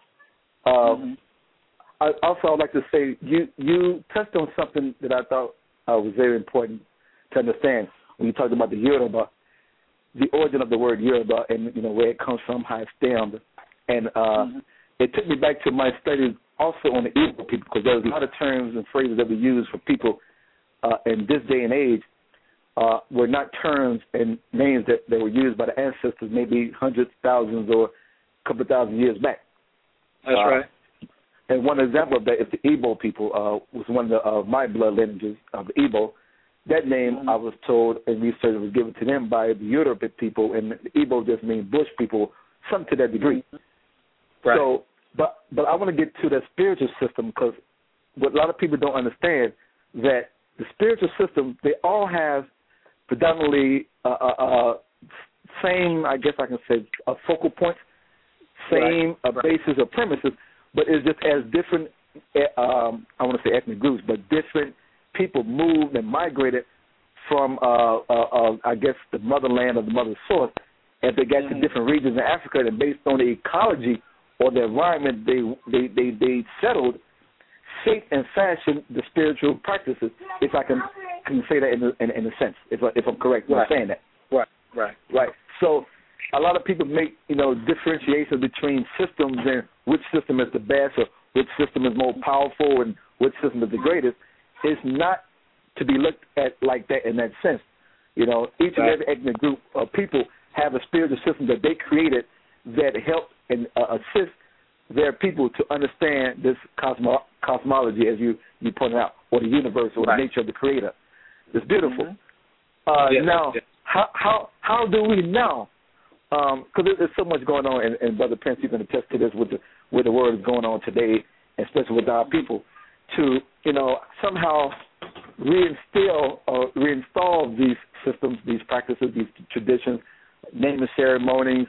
I also would like to say you touched on something that I thought was very important to understand when you talked about the Yoruba, the origin of the word Yoruba, and where it comes from, how it stemmed, and it took me back to my studies also on the Igbo people, because there's a lot of terms and phrases that we use for people in this day and age were not terms and names that were used by the ancestors maybe hundreds, thousands, or a couple of thousand years back. That's right. And one example of that is the Igbo people was one of my blood lineages of the Igbo. That name, I was told in research, was given to them by the Yoruba people, and the Igbo just means bush people, something to that degree. Right. So, but I want to get to the spiritual system, because what a lot of people don't understand, that the spiritual system, they all have predominantly same, I guess I can say, focal points, same basis or premises, but it's just as different, I want to say ethnic groups, but different people moved and migrated from, I guess, the motherland or the mother source, as they got to different regions in Africa, and based on the ecology or the environment they settled, shaped and fashioned the spiritual practices, if I can say that in a sense, if I'm correct in saying that. Right. So a lot of people make, differentiation between systems and which system is the best or which system is more powerful and which system is the greatest. It's not to be looked at like that in that sense. Each and every ethnic group of people have a spiritual system that they created that help and assist their people to understand this cosmology, as you pointed out, or the universe, or the nature of the Creator. It's beautiful. Now, how do we now? Because there's so much going on, and Brother Prince, you can attest to this with the world is going on today, especially with our people, to somehow reinstall these systems, these practices, these traditions, naming ceremonies,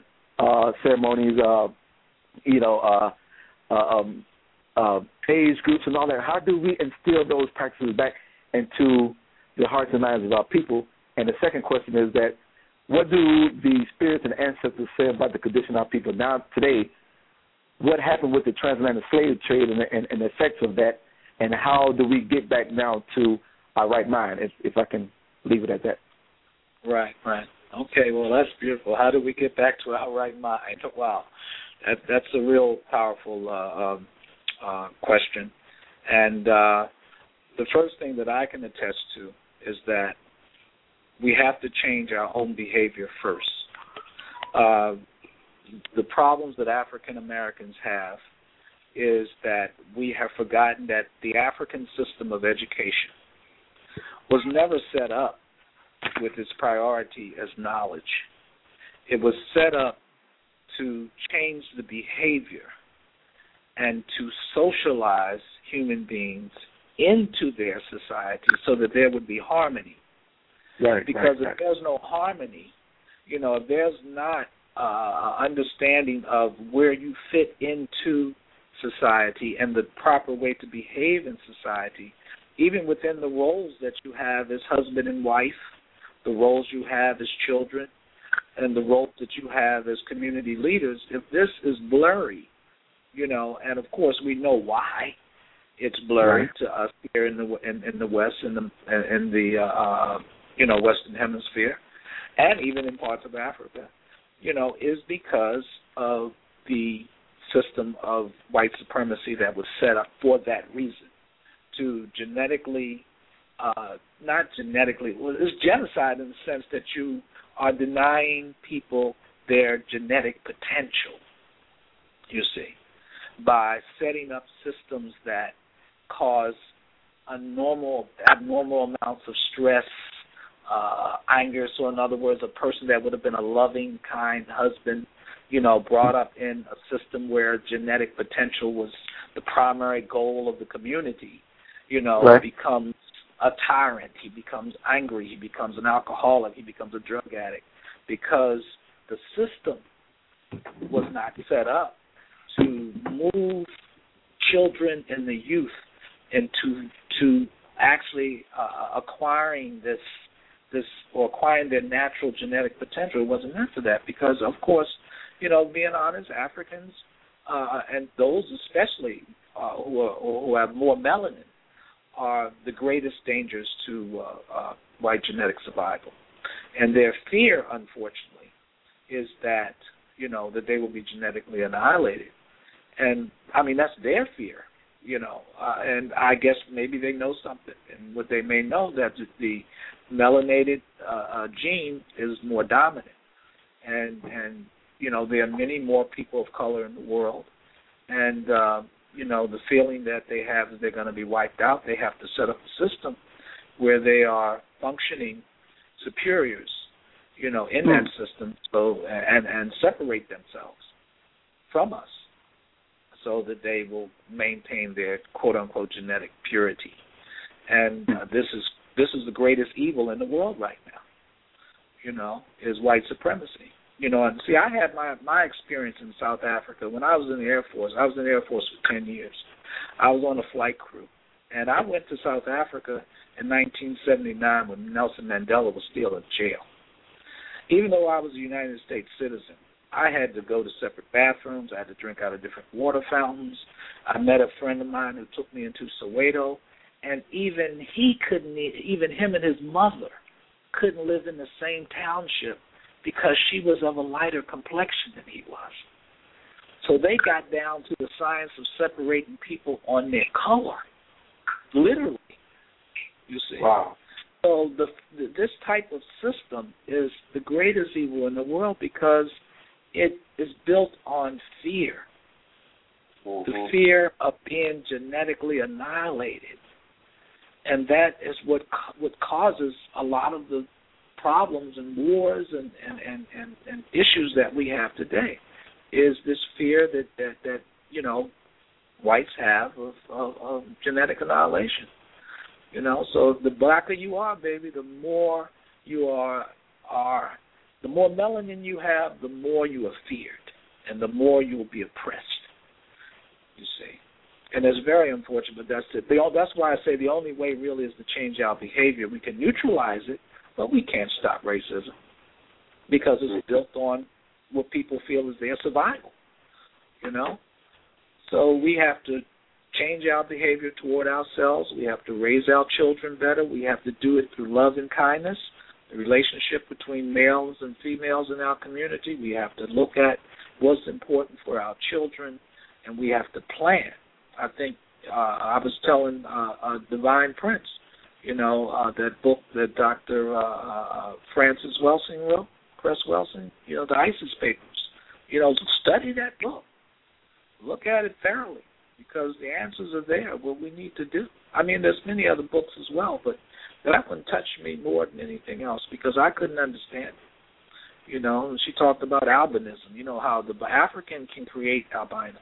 age groups and all that. How do we instill those practices back into the hearts and minds of our people? And the second question is that, what do the spirits and ancestors say about the condition of our people now today? What happened with the transatlantic slave trade and the effects of that, and how do we get back now to our right mind, if I can leave it at that? Right. Okay, well, that's beautiful. How do we get back to our right mind? Wow. That's a real powerful question. And the first thing that I can attest to is that we have to change our own behavior first. The problems that African Americans have is that we have forgotten that the African system of education was never set up with its priority as knowledge. It was set up to change the behavior and to socialize human beings into their society so that there would be harmony. Because if there's no harmony, if there's not understanding of where you fit into society and the proper way to behave in society, even within the roles that you have as husband and wife, the roles you have as children, and the roles that you have as community leaders, if this is blurry, and of course we know why it's blurry to us here in the West, in the Western Hemisphere, and even in parts of Africa, is because of the system of white supremacy that was set up for that reason, to genetically, it's genocide in the sense that you are denying people their genetic potential, you see, by setting up systems that cause abnormal amounts of stress, anger. So in other words, a person that would have been a loving, kind husband, brought up in a system where genetic potential was the primary goal of the community, becomes a tyrant. He becomes angry. He becomes an alcoholic. He becomes a drug addict because the system was not set up to move children and the youth into actually acquiring this or acquiring their natural genetic potential. It wasn't meant for that because, of course, being honest, Africans and those especially who have more melanin are the greatest dangers to white genetic survival. And their fear, unfortunately, is that, that they will be genetically annihilated. And, that's their fear, and I guess maybe they know something. And what they may know that the melanated gene is more dominant. And there are many more people of color in the world. And, the feeling that they have is they're going to be wiped out. They have to set up a system where they are functioning superiors, in that system, so and separate themselves from us so that they will maintain their quote-unquote genetic purity. And this is the greatest evil in the world right now, is white supremacy. And see, I had my experience in South Africa when I was in the Air Force. I was in the Air Force for 10 years. I was on a flight crew. And I went to South Africa in 1979 when Nelson Mandela was still in jail. Even though I was a United States citizen, I had to go to separate bathrooms. I had to drink out of different water fountains. I met a friend of mine who took me into Soweto. And even him and his mother couldn't live in the same township because she was of a lighter complexion than he was. So they got down to the science of separating people on their color, literally, you see. Wow. So this type of system is the greatest evil in the world because it is built on fear, the fear of being genetically annihilated. And that is what causes a lot of the problems and wars and issues that we have today, is this fear that whites have of genetic annihilation. So the blacker you are, baby, the more you are the more melanin you have, the more you are feared, and the more you will be oppressed. You see. And it's very unfortunate, but that's it. That's why I say the only way really is to change our behavior. We can neutralize it, but we can't stop racism because it's built on what people feel is their survival, So we have to change our behavior toward ourselves. We have to raise our children better. We have to do it through love and kindness, the relationship between males and females in our community. We have to look at what's important for our children, and we have to plan. I think I was telling Divine Prince, that book that Dr. Francis Welsing wrote, Cress Welsing, the ISIS papers. Study that book. Look at it thoroughly, because the answers are there, what we need to do. I mean, there's many other books as well, but that one touched me more than anything else because I couldn't understand it. And she talked about albinism, how the African can create albinos,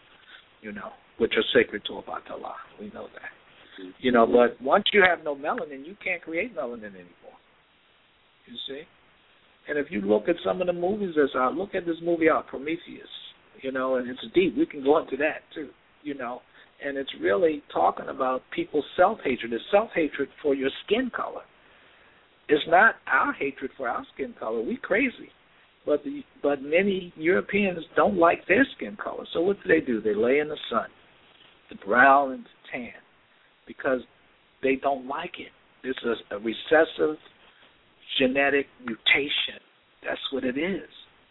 which are sacred to Obatala. We know that. But once you have no melanin, you can't create melanin anymore. You see? And if you look at some of the movies that's out, look at this movie out, Prometheus, and it's deep. We can go into that too, and it's really talking about people's self-hatred. It's self-hatred for your skin color. It's not our hatred for our skin color. We crazy. But many Europeans don't like their skin color. So what do? They lay in the sun, the brown and the tan, because they don't like it. This is a recessive genetic mutation. That's what it is.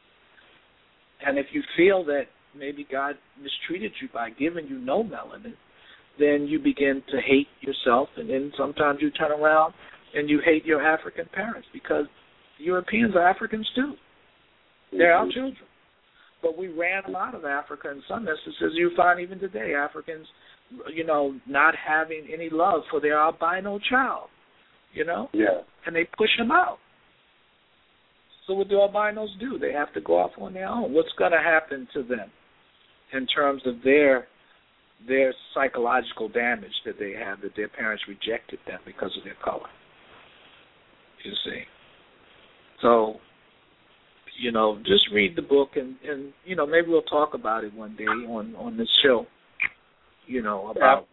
And if you feel that maybe God mistreated you by giving you no melanin, then you begin to hate yourself, and then sometimes you turn around and you hate your African parents, because Europeans are Africans too. They're our children. But we ran them out of Africa in some instances. You find even today Africans, not having any love for their albino child, and they push them out. So what do albinos do? They have to go off on their own. What's going to happen to them in terms of their psychological damage that they have, that their parents rejected them because of their color? You see? So, just read the book and maybe we'll talk about it one day on this show, about,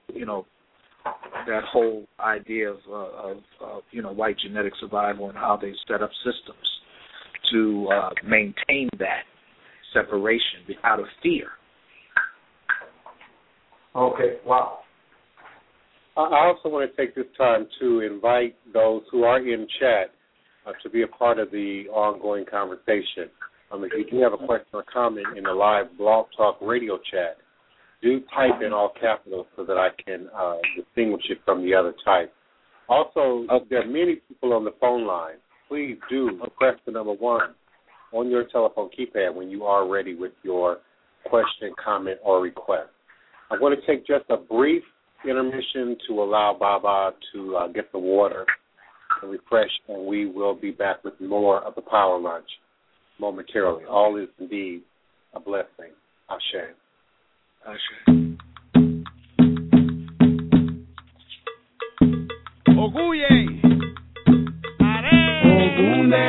that whole idea of white genetic survival and how they set up systems to maintain that separation out of fear. Okay, wow. I also want to take this time to invite those who are in chat to be a part of the ongoing conversation. If you do have a question or comment in the live Blog Talk radio chat, do type in all capitals so that I can distinguish it from the other type. Also, there are many people on the phone line. Please do press the number 1 on your telephone keypad when you are ready with your question, comment, or request. I want to take just a brief intermission to allow Baba to get the water and refresh, and we will be back with more of the Power Lunch momentarily. All is indeed a blessing. Ashe. Ashe. Oguye. Ogunde.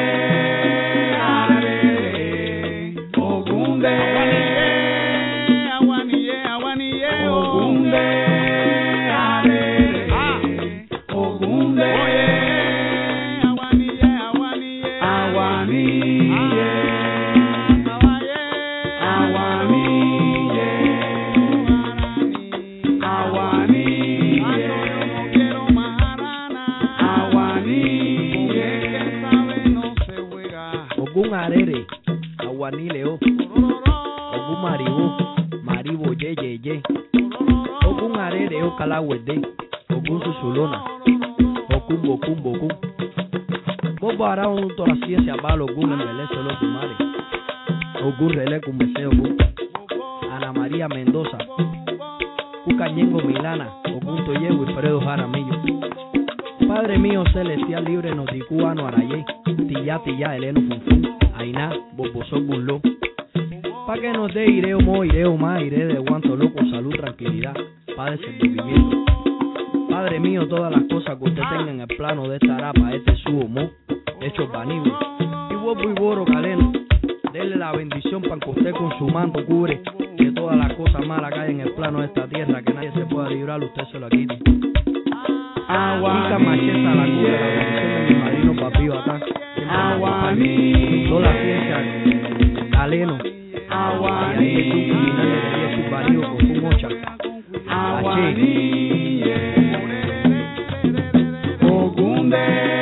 Arere, Aguanileo, Ogun Maribo, Maribo Ye, Ogun Arere, Ocalawede, Ogun Susulona, Okun Bokun, Bobo hará un toracia se abalo, Ogun Embelezo, Locumare, Ogun Rele Cumese, Ogun, Ana María Mendoza, Ucañengo Milana, Ogun Toyego y Fredo Jaramillo. Padre mío celestial, libre nos di cubano Arayé, Tilla, Eleno Funfun, Ainá, Boboso Bullo. Pa' que nos dé ireo mo, ireo más, iré de guanto loco, salud, tranquilidad, Padre servimiento. Padre mío, todas las cosas que usted tenga en el plano de esta arapa, este subo mo, hecho banibus, y huevo y boro caleno. Dele la bendición para que usted con su manto cubre de todas las cosas malas que hay en el plano de esta tierra, que nadie se pueda librar, usted se lo quite. Agua, macheta la cura, la bendición de mi marino papío acá. Agua, toda la ciencia, galeno. Agua, y ahí es un criminal de su barrio con su mocha. Agua, Ogunde.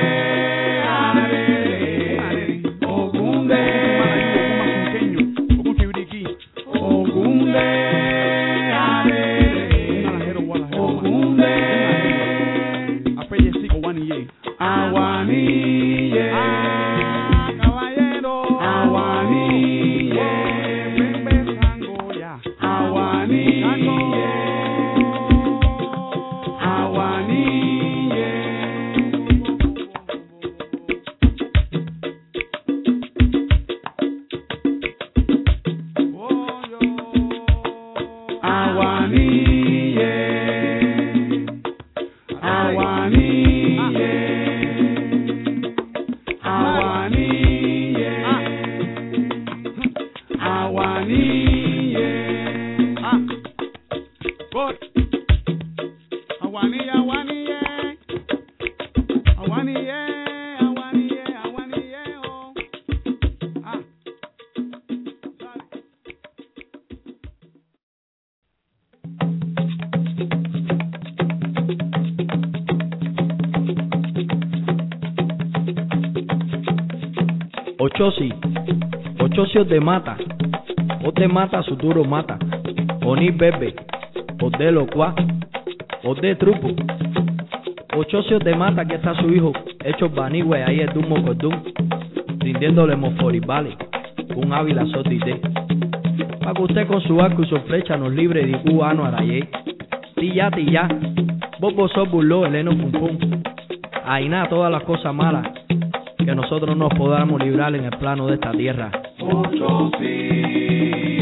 Ochocios de mata, o te mata su duro mata, o ni bebe, o de lo cual, o de truco. Ochocios de mata que está su hijo, hecho banigüe ahí es dumo cordún, rindiéndole moforibale, un ávila sotite. Pa' que usted con su arco y su flecha nos libre de cubano arayé. Tilla, bobo sos burló, eleno pum pum. Ahí nada, todas las cosas malas que nosotros nos podamos librar en el plano de esta tierra. Ocho sí,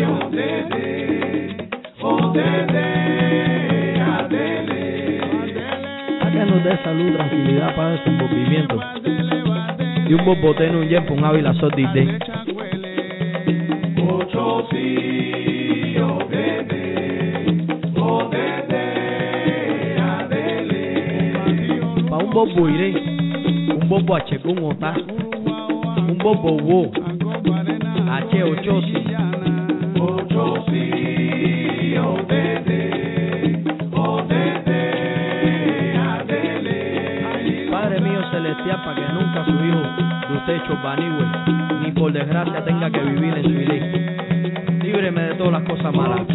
adele. A que nos dé salud, tranquilidad para desenvolvimiento. Y un boboteno, un yempo, un ávila sordide. Ocho sí, adele. Pa' un bobo iré, un bobo acheco, un otá, un bobo wo, H ochosi. Padre mío celestial, para que nunca su hijo de usted hecho banigüe, ni por desgracia tenga que vivir en su ley. Líbreme de todas las cosas malas.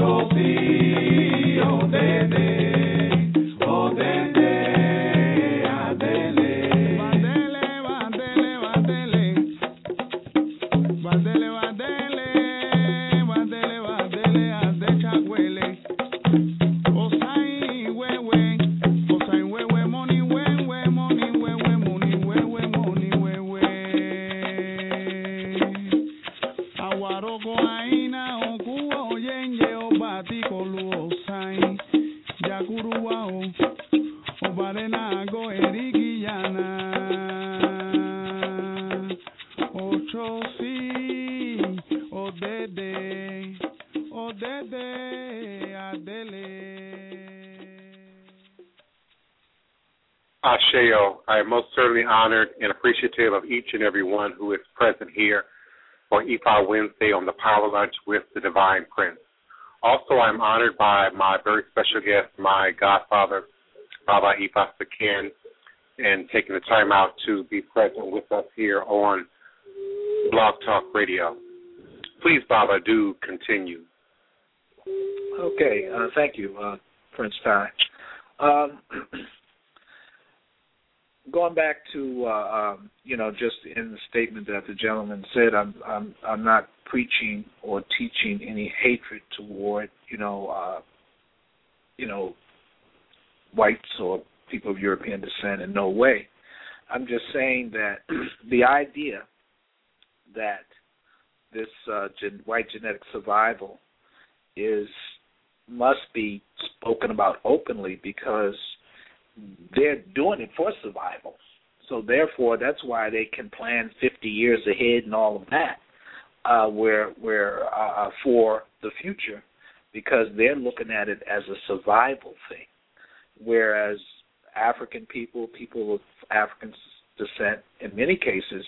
Asheo, I am most certainly honored and appreciative of each and every one who is present here for Ifa Wednesday on the Power Lunch with the Divine Prince. Also, I'm honored by my very special guest, my godfather, Baba Ifa Sakin, and taking the time out to be present with us here on Blog Talk Radio. Please, Baba, do continue. Okay, thank you, Prince Ty. Going back to just in the statement that the gentleman said, I'm not preaching or teaching any hatred toward whites or people of European descent in no way. I'm just saying that the idea that this white genetic survival must be spoken about openly, because they're doing it for survival. So therefore, that's why they can plan 50 years ahead and all of that, for the future, because they're looking at it as a survival thing. Whereas African people of African descent, in many cases,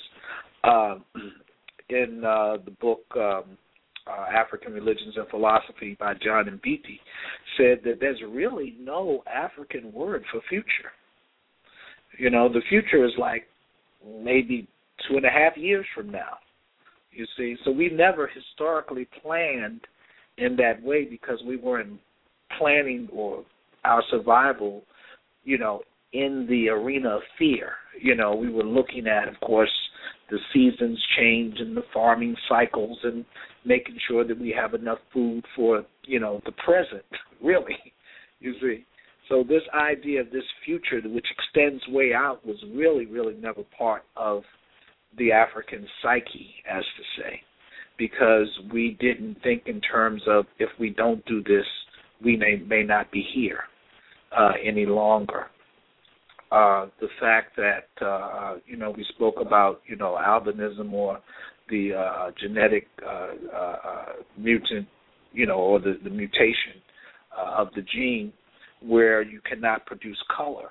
in the book African Religions and Philosophy by John Mbiti, said that there's really no African word for future. The future is like maybe 2.5 years from now, you see. So we never historically planned in that way, because we weren't planning or our survival, in the arena of fear. You know, we were looking at, of course, the seasons change and the farming cycles and making sure that we have enough food for, you know, the present, really, you see. So this idea of this future, which extends way out, was really, really never part of the African psyche, as to say, because we didn't think in terms of if we don't do this, we may not be here any longer. The fact that, you know, we spoke about, you know, albinism or the genetic mutant, you know, or the mutation of the gene where you cannot produce color.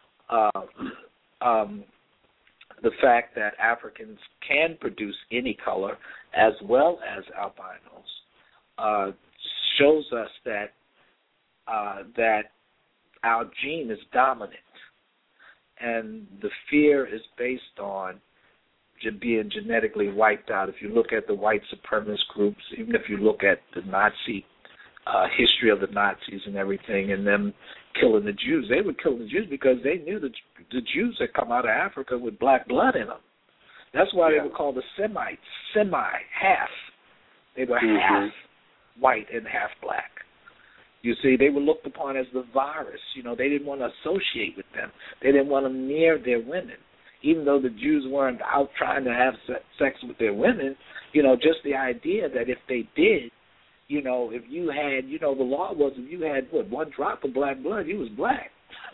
The fact that Africans can produce any color as well as albinos shows us that that our gene is dominant, and the fear is based on being genetically wiped out. If you look at the white supremacist groups, even if you look at the Nazi history of the Nazis and everything, and them killing the Jews, they would kill the Jews because they knew that the Jews had come out of Africa with black blood in them. That's why they were called the Semites, half. They were half white and half black. You see, they were looked upon as the virus. You know, they didn't want to associate with them. They didn't want them near their women. Even though the Jews weren't out trying to have sex with their women, you know, just the idea that if they did, you know, if you had, you know, the law was if you had, one drop of black blood, you was black.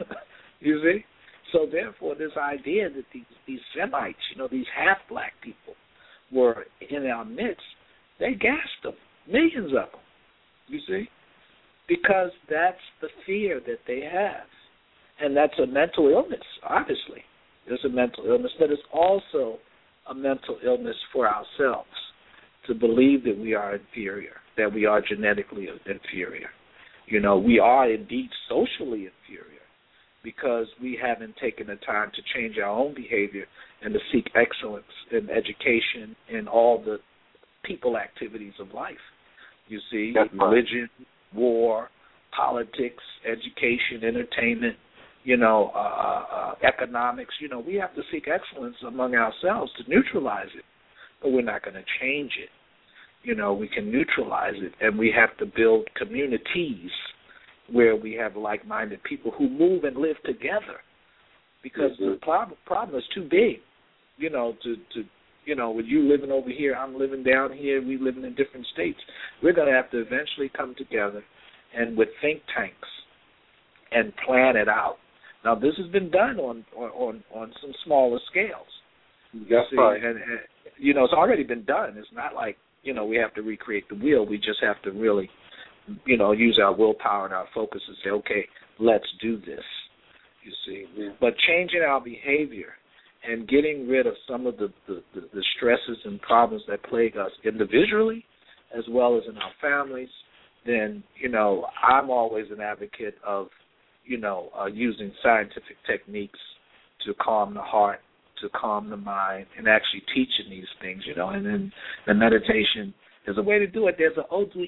You see? So therefore, this idea that these Semites, you know, these half-black people were in our midst, they gassed them, millions of them, you see? Because that's the fear that they have. And that's a mental illness, obviously. There's a mental illness, but it's also a mental illness for ourselves to believe that we are inferior, that we are genetically inferior. You know, we are indeed socially inferior because we haven't taken the time to change our own behavior and to seek excellence in education and all the people activities of life. You see, religion, war, politics, education, entertainment, you know, economics. You know, we have to seek excellence among ourselves to neutralize it, but we're not going to change it. You know, we can neutralize it, and we have to build communities where we have like-minded people who move and live together, because the problem is too big, you know, to you know, with you living over here, I'm living down here, we living in different states. We're going to have to eventually come together and with think tanks and plan it out. Now, this has been done on some smaller scales. That's right. And, you know, it's already been done. It's not like, you know, we have to recreate the wheel. We just have to really, you know, use our willpower and our focus and say, okay, let's do this, you see. Yeah. But changing our behavior and getting rid of some of the stresses and problems that plague us individually as well as in our families, then, you know, I'm always an advocate of, you know, using scientific techniques to calm the heart, to calm the mind, and actually teaching these things, you know. And then the meditation is a way to do it. There's an Odu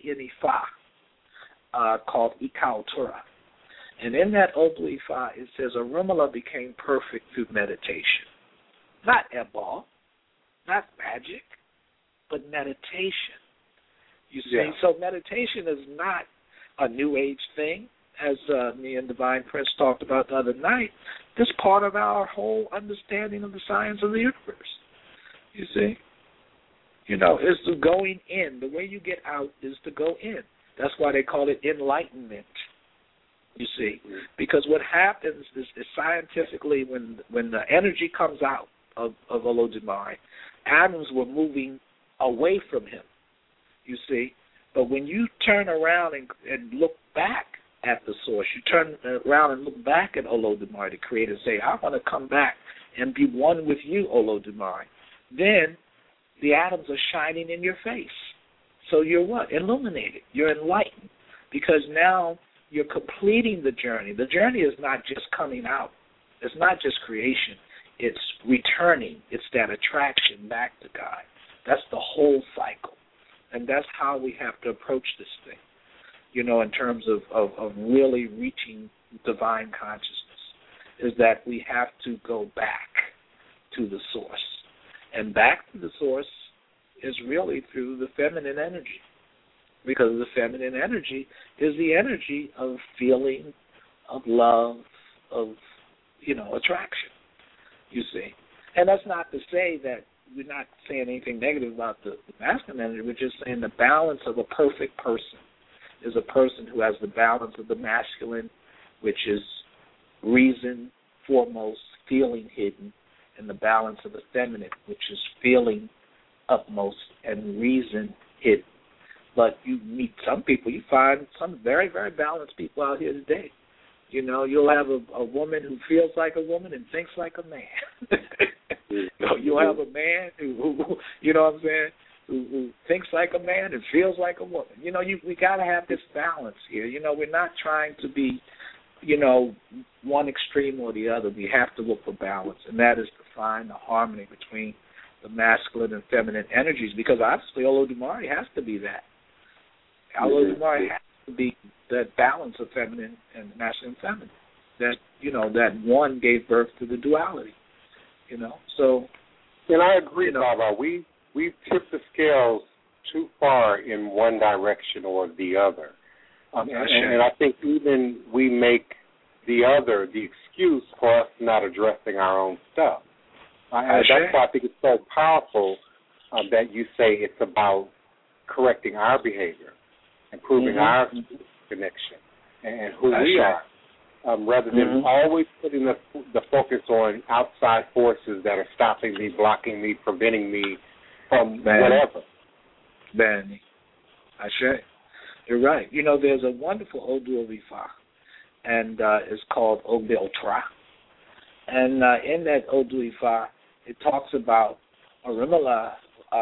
Ifa called Ikautura. And in that Odu Ifa, it says, Orunmila became perfect through meditation. Not ebal, not magic, but meditation. You see, so meditation is not a New Age thing, as me and Divine Prince talked about the other night. This is part of our whole understanding of the science of the universe. You see? You know, it's the going in. The way you get out is to go in. That's why they call it enlightenment. You see? Because what happens is scientifically when the energy comes out of Olodumare, atoms were moving away from him. You see? But when you turn around and look back at the source, you turn around and look back at Olodumare, the creator, and say, I want to come back and be one with you, Olodumare. Then the atoms are shining in your face. So you're what? Illuminated. You're enlightened. Because now you're completing the journey. The journey is not just coming out. It's not just creation. It's returning. It's that attraction back to God. That's the whole cycle. And that's how we have to approach this thing, you know, in terms of really reaching divine consciousness. is that we have to go back to the source. And back to the source is really through the feminine energy, because the feminine energy is the energy of feeling, of love, of, attraction, you see. And that's not to say that we're not saying anything negative about the masculine energy. We're just saying the balance of a perfect person is a person who has the balance of the masculine, which is reason foremost, feeling hidden, and the balance of the feminine, which is feeling upmost and reason hidden. But you meet some people, you find some very, very balanced people out here today. You'll have a woman who feels like a woman and thinks like a man. You'll have a man who you know what I'm saying, who thinks like a man and feels like a woman. We got to have this balance here. We're not trying to be, one extreme or the other. We have to look for balance, and that is to find the harmony between the masculine and feminine energies, because obviously Olodumare has to be that. Olodumare has to be that balance of feminine and masculine and feminine. That, that one gave birth to the duality, So. And I agree, Baba. We've tipped the scales too far in one direction or the other. And I think even we make the other the excuse for us not addressing our own stuff. That's why I think it's so powerful that you say it's about correcting our behavior, improving our connection, and who we are, rather than always putting the focus on outside forces that are stopping me, blocking me, preventing me from whatever. Benny, Ashe. You're right. There's a wonderful Odu of Ifa, and it's called Ogbe Otra. And in that Odu Ifa, it talks about Orunmila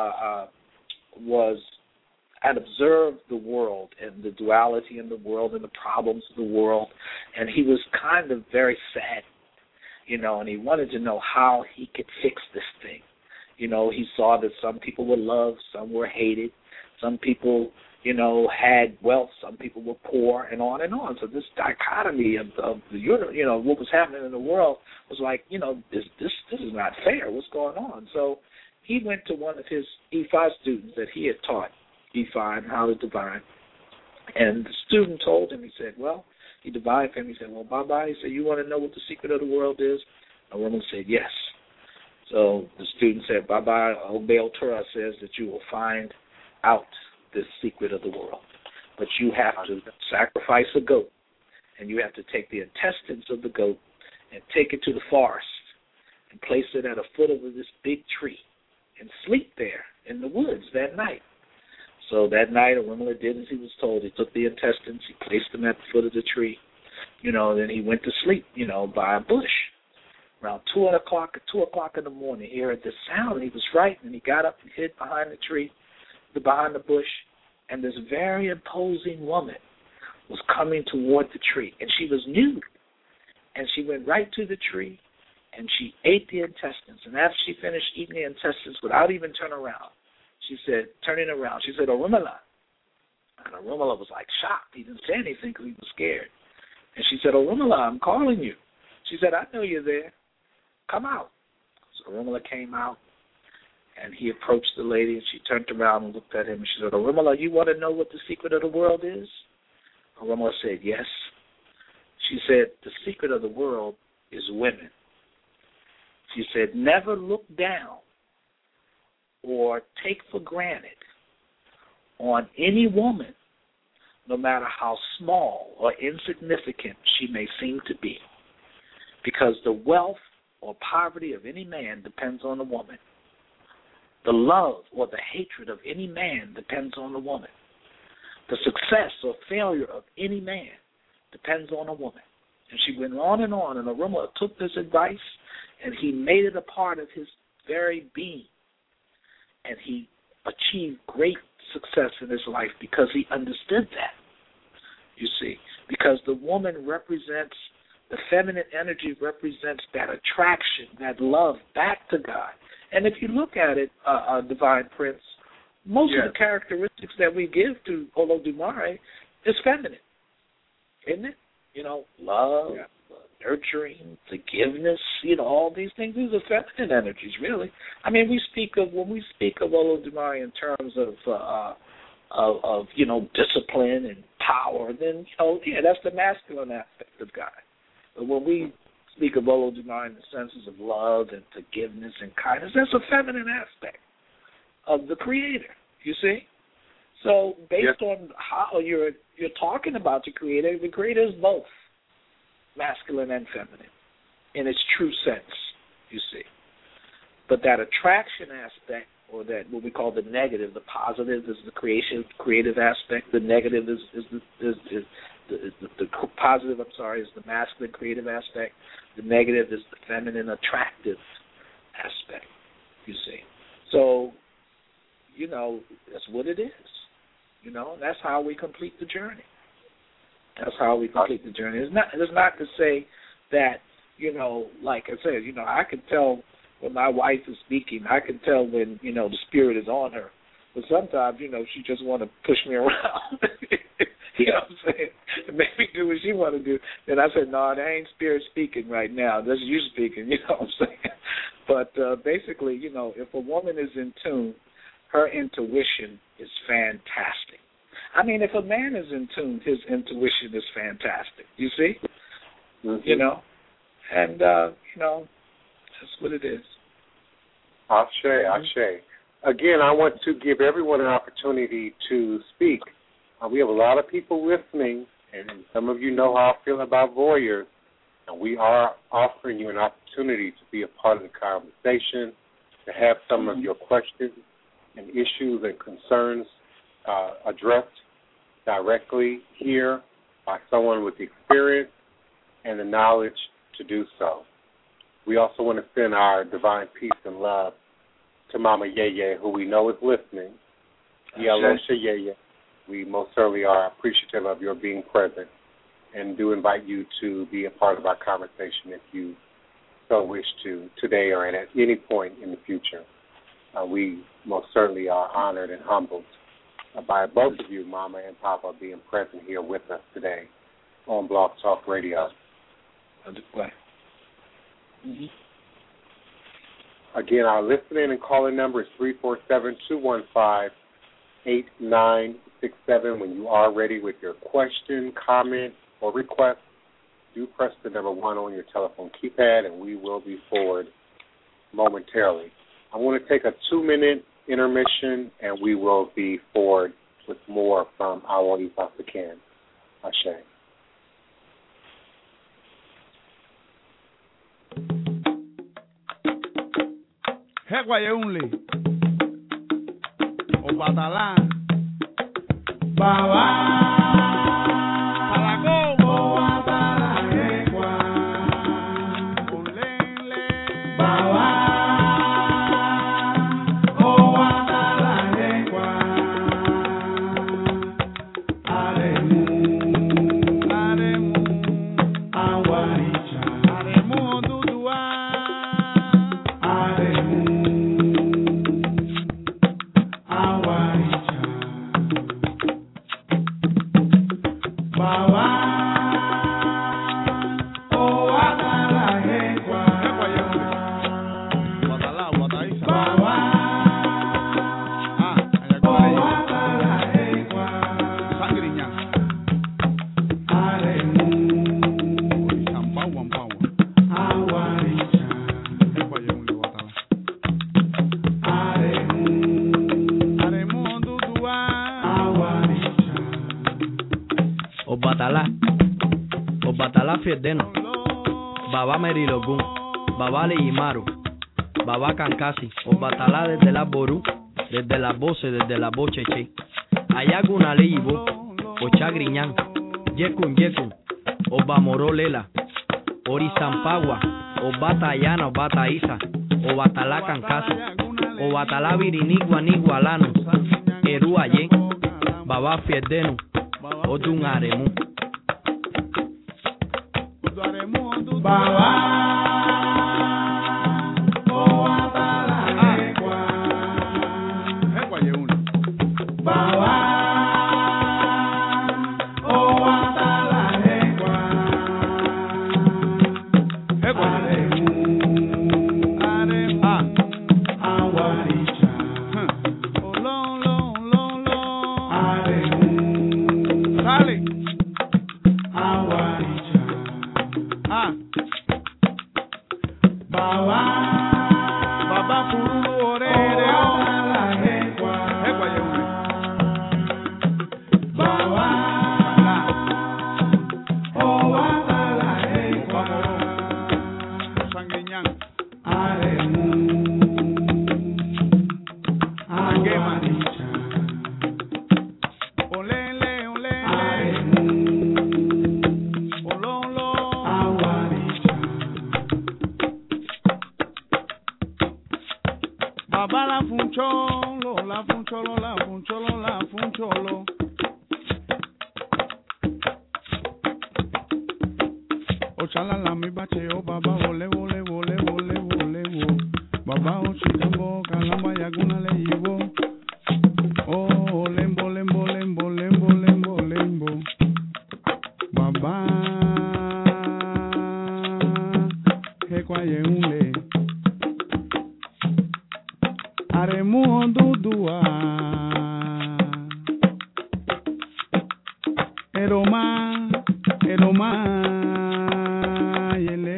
had observed the world and the duality in the world and the problems of the world, and he was kind of very sad, and he wanted to know how he could fix this thing. He saw that some people were loved, some were hated, some people, had wealth, some people were poor, and on and on. So this dichotomy of the, what was happening in the world was like, this is not fair. What's going on? So he went to one of his Ifa students that he had taught Ifa and how to divine. And the student told him, he said, he divined for him. He said, Baba, he said, you want to know what the secret of the world is? And Orunmila said, yes. So the student said, Baba, Ogbe Otura says that you will find out the secret of the world. But you have to sacrifice a goat, and you have to take the intestines of the goat and take it to the forest and place it at the foot of this big tree and sleep there in the woods that night. So that night, Orunmila did as he was told. He took the intestines, he placed them at the foot of the tree, then he went to sleep, by a bush. Around 2 o'clock in the morning, he heard the sound, and he was frightened, and he got up and hid behind the tree, behind the bush, and this very imposing woman was coming toward the tree, and she was nude. And she went right to the tree, and she ate the intestines. And after she finished eating the intestines, without even turning around, she said, Orunmila. And Orunmila was like shocked. He didn't say anything because he was scared. And she said, Orunmila, I'm calling you. She said, I know you're there. Come out. So Orunmila came out, and he approached the lady, and she turned around and looked at him, and she said, Orunmila, you want to know what the secret of the world is? Orunmila said, yes. She said, the secret of the world is women. She said, never look down or take for granted on any woman, no matter how small or insignificant she may seem to be, because the wealth or poverty of any man depends on the woman. The love or the hatred of any man depends on the woman. The success or failure of any man depends on a woman. And she went on, and Orunmila took this advice, and he made it a part of his very being. And he achieved great success in his life because he understood that, you see. Because the woman represents, the feminine energy represents that attraction, that love back to God. And if you look at it, Divine Prince, most of the characteristics that we give to Olodumare is feminine, isn't it? Love, nurturing, forgiveness, all these things. These are feminine energies, really. I mean, when we speak of Olodumare in terms of discipline and power, then, that's the masculine aspect of God. But when we speak of Olodumare in the senses of love and forgiveness and kindness, that's a feminine aspect of the Creator, you see? So based on how you're talking about the Creator is both masculine and feminine in its true sense, you see. But that attraction aspect, or that what we call the negative, the positive is the creative aspect. The negative is the positive. Is the masculine creative aspect. The negative is the feminine attractive aspect. You see, so that's what it is. That's how we complete the journey. That's how we complete the journey. It's not to say that like I said, I can tell when my wife is speaking. I can tell when the spirit is on her. But sometimes she just want to push me around. You know what I'm saying? And make me do what she want to do. Then I said, no, that ain't spirit speaking right now. That's you speaking. You know what I'm saying? But basically, if a woman is in tune, her intuition is fantastic. I mean, if a man is in tune, his intuition is fantastic. You see? Mm-hmm. And that's what it is. Ashe. Again, I want to give everyone an opportunity to speak. We have a lot of people listening, and some of you know how I feel about voyeurs, and we are offering you an opportunity to be a part of the conversation, to have some of your questions and issues and concerns addressed directly here by someone with the experience and the knowledge to do so. We also want to send our divine peace and love to Mama Yeye, who we know is listening. Yalosha Yeye. We most certainly are appreciative of your being present and do invite you to be a part of our conversation if you so wish to today or at any point in the future. We most certainly are honored and humbled by both of you, Mama and Papa, being present here with us today on Blog Talk Radio. Mm-hmm. Again, our listening and calling number is 347-215-8967. When you are ready with your question, comment, or request, do press the number 1 on your telephone keypad, and we will be forward momentarily. I want to take a 2-minute intermission, and we will be forward with more from our Ifasakan. Ashe. Hekwayeunle Obatala Bawa Palago Obatala Hekwa Olele Bawa Obatala Hekwa Aremu Awaricha Aremu Dudua Aremu Obatala Fiedeno, Baba Merilogun, Baba Leyimaru, Baba Kankasi, Obatala desde la Boru, desde la Voce, desde la Bocheche, Ayaguna Leyibo, Ochagriñán, Yekun Yekun, Oba Morolela, Ori Zampagua, Obata Ayana, Obata Isa, Obatala Kankasi, Obatala Virinigua Nigualano, Eru Aye, Baba Fiedeno, Odun Aremu. Bawa funcholo, la funcholo, la funcholo, la funcholo. Ochala la mi bache o baba vole vole vole vole vole vo. Baba o chidambo kalamba yaguna le yivo. Oh lembo lembo lembo lembo lembo lembo. Baba he kwa ye unle. Aremu dudua. Eroma yele.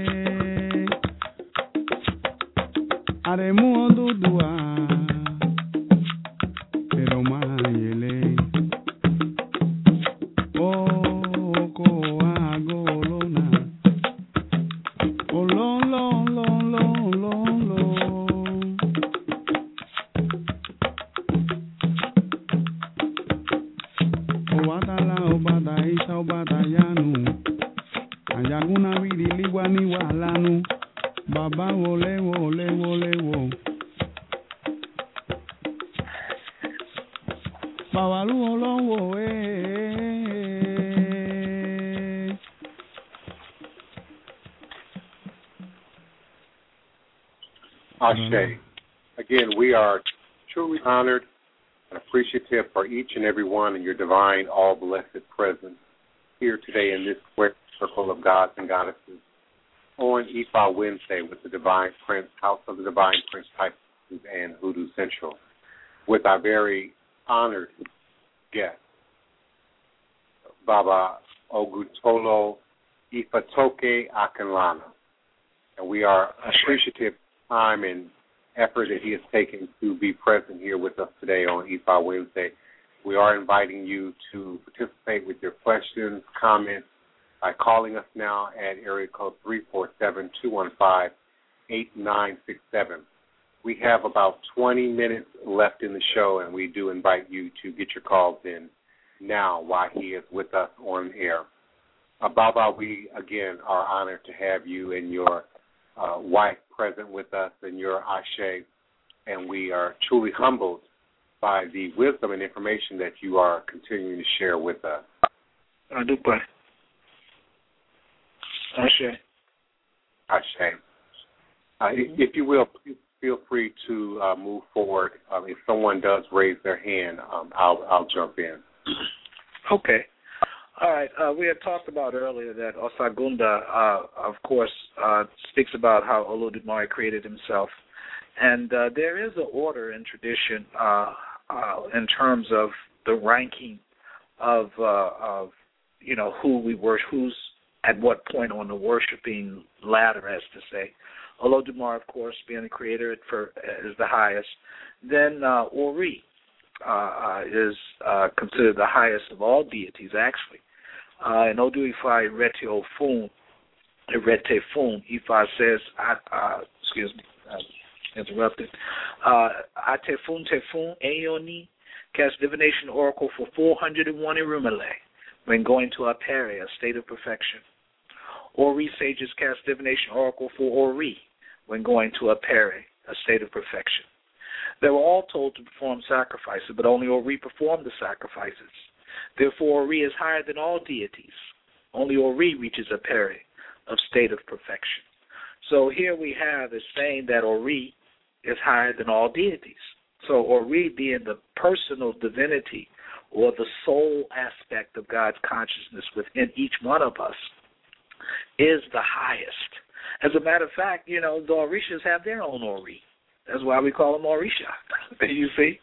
Aremu dudua. Eroma yele. Oh ko agolona. Oh lo lo lo lo lo lo. Obada isa obada yanu. Ayaguna vidi liwani walanu. Baba wole wole wole wo. Bawalu olonwo Ashe. Again, we are truly honored and appreciative for each and every one in your divine, all-blessed presence here today in this square circle of gods and goddesses on Ifa Wednesday with the Divine Prince, House of the Divine Prince Type and Hoodoo Central, with our very honored guest, Baba Ogutolo Ifatoke Akinlana. And we are appreciative of the time and effort that he has taken to be present here with us today on Ifa Wednesday. We are inviting you to participate with your questions, comments, by calling us now at area code 347-215-8967. We have about 20 minutes left in the show, and we do invite you to get your calls in now while he is with us on air. Baba, we, again, are honored to have you and your wife present with us and your Ashe, and we are truly humbled by the wisdom and information that you are continuing to share with us. Adupa. Ashe. Ashe. If you will, please feel free to move forward. If someone does raise their hand, I'll jump in. Okay. All right. We had talked about earlier that Osagunda, of course, speaks about how Olodumare created himself. And there is an order in tradition in terms of the ranking of who we worship, who's at what point on the worshiping ladder, as to say. Olodumare, of course, being the creator is the highest. Then Ori is considered the highest of all deities, actually. In Odu Ifa Rete Fun, Ifa says, excuse me, interrupted. Atefun Tefun Ayoni cast divination oracle for 401 Irumale when going to Apere, a state of perfection. Ori sages cast divination oracle for Ori when going to Apere, a state of perfection. They were all told to perform sacrifices, but only Ori performed the sacrifices. Therefore, Ori is higher than all deities. Only Ori reaches Apere, a state of perfection. So here we have is saying that Ori is higher than all deities. So Ori being the personal divinity or the soul aspect of God's consciousness within each one of us is the highest. As a matter of fact, the Orishas have their own Ori. That's why we call them Orisha. You see?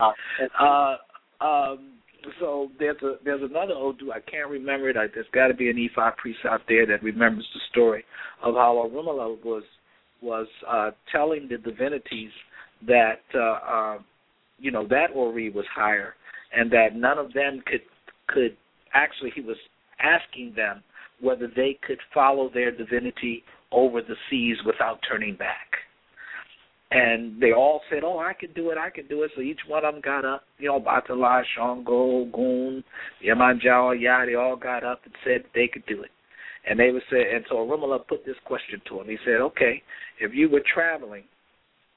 So there's another Odu, I can't remember it. There's got to be an Ifa priest out there that remembers the story of how Orunmila was telling the divinities that that Ori was higher, and that none of them could actually. He was asking them whether they could follow their divinity over the seas without turning back. And they all said, oh, I can do it. So each one of them got up, Batala, Shango, Goon, Yamanjawa, they all got up and said they could do it. And they would say, and so Orunmila put this question to him. He said, okay, if you were traveling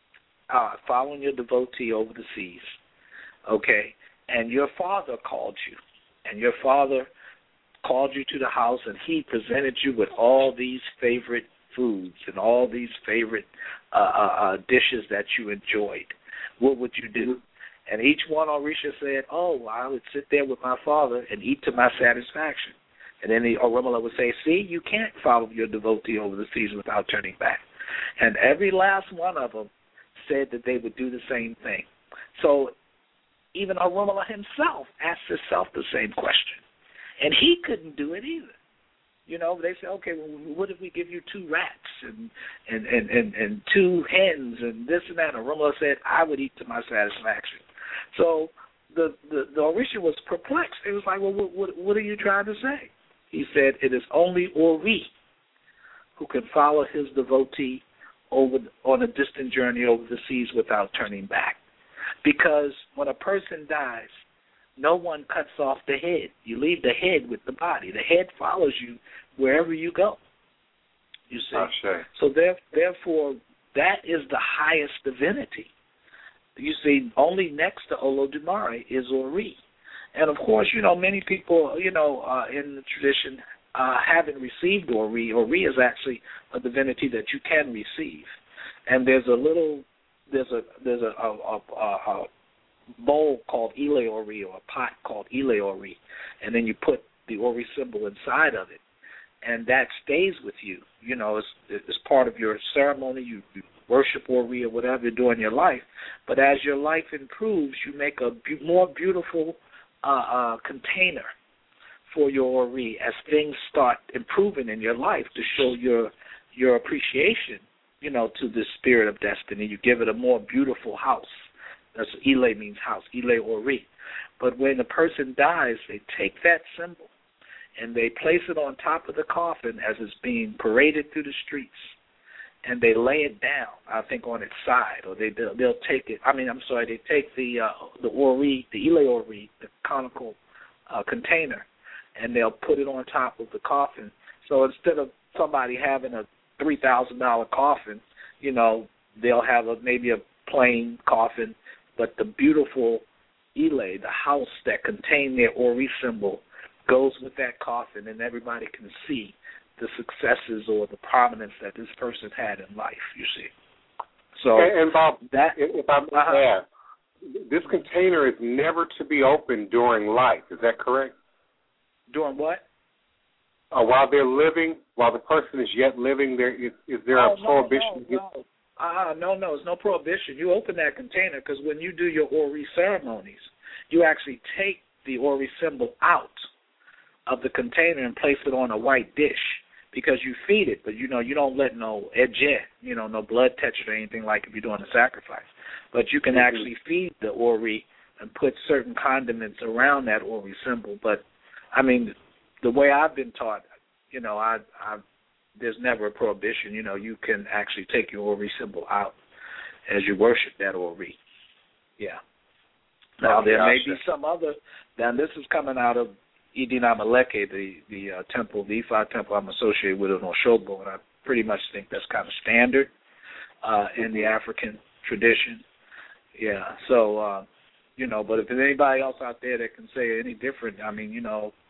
following your devotee over the seas, okay, and your father called you, and your father called you to the house, and he presented you with all these favorite foods and all these favorite dishes that you enjoyed, what would you do? And each one, Orisha said, oh, I would sit there with my father and eat to my satisfaction. And then the Orumala would say, see, you can't follow your devotee over the seas without turning back. And every last one of them said that they would do the same thing. So even Orumala himself asked himself the same question. And he couldn't do it either. You know, they say, okay, well, what if we give you 2 rats and 2 hens and this and that? And Orumala said, I would eat to my satisfaction. So the Orisha was perplexed. It was like, well, what are you trying to say? He said, it is only Ori who can follow his devotee on a distant journey over the seas without turning back. Because when a person dies, no one cuts off the head. You leave the head with the body. The head follows you wherever you go. You see? Sure. So therefore, that is the highest divinity. You see, only next to Olodumare is Ori. And, of course, you know, many people, you know, in the tradition haven't received Ori. Ori is actually a divinity that you can receive. And there's a bowl called Ile Ori, or a pot called Ile Ori, and then you put the Ori symbol inside of it, and that stays with you. You know, it's part of your ceremony. You worship Ori or whatever you do in your life, but as your life improves, you make a more beautiful container for your Ori as things start improving in your life to show your appreciation, you know, to the spirit of destiny. You give it a more beautiful house. That's Ile means house, Ile Ori. But when a person dies, they take that symbol and they place it on top of the coffin as it's being paraded through the streets, and they lay it down, I think, on its side, or they'll take it. They take the Ori, the Ile Ori, the conical container, and they'll put it on top of the coffin. So instead of somebody having a $3,000 coffin, you know, they'll have maybe a plain coffin, but the beautiful Ile, the house that contained their Ori symbol, goes with that coffin, and everybody can see the successes or the prominence that this person had in life, you see. So, and Bob, if I may add, this container is never to be opened during life. Is that correct? During what? While they're living, while the person is yet living, is there a prohibition? No, there's no prohibition. You open that container because when you do your Ori ceremonies, you actually take the Ori symbol out of the container and place it on a white dish because you feed it, but you know you don't let no no blood touch it or anything like if you're doing a sacrifice. But you can actually feed the Ori and put certain condiments around that Ori symbol. But I mean, the way I've been taught, you know, there's never a prohibition. You know, you can actually take your Ori symbol out as you worship that Ori. Yeah. Now, there may be some other. Now, this is coming out of Idinamaleke, the temple, the Ifa temple I'm associated with in Oshobo, and I pretty much think that's kind of standard in the African tradition. Yeah. So, but if there's anybody else out there that can say any different, I mean,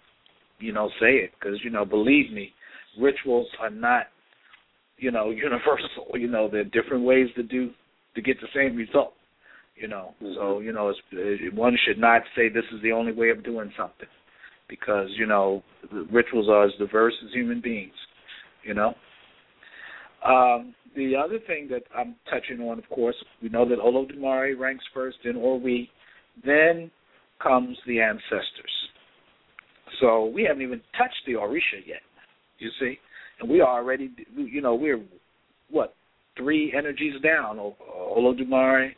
say it, because, believe me, rituals are not, universal. There are different ways to get the same result. So, one should not say this is the only way of doing something, because, rituals are as diverse as human beings, The other thing that I'm touching on, of course, we know that Olodumare ranks first, then Ori, then comes the ancestors. So we haven't even touched the Orisha yet, you see, and we are already, we're, 3 energies down, Olodumare,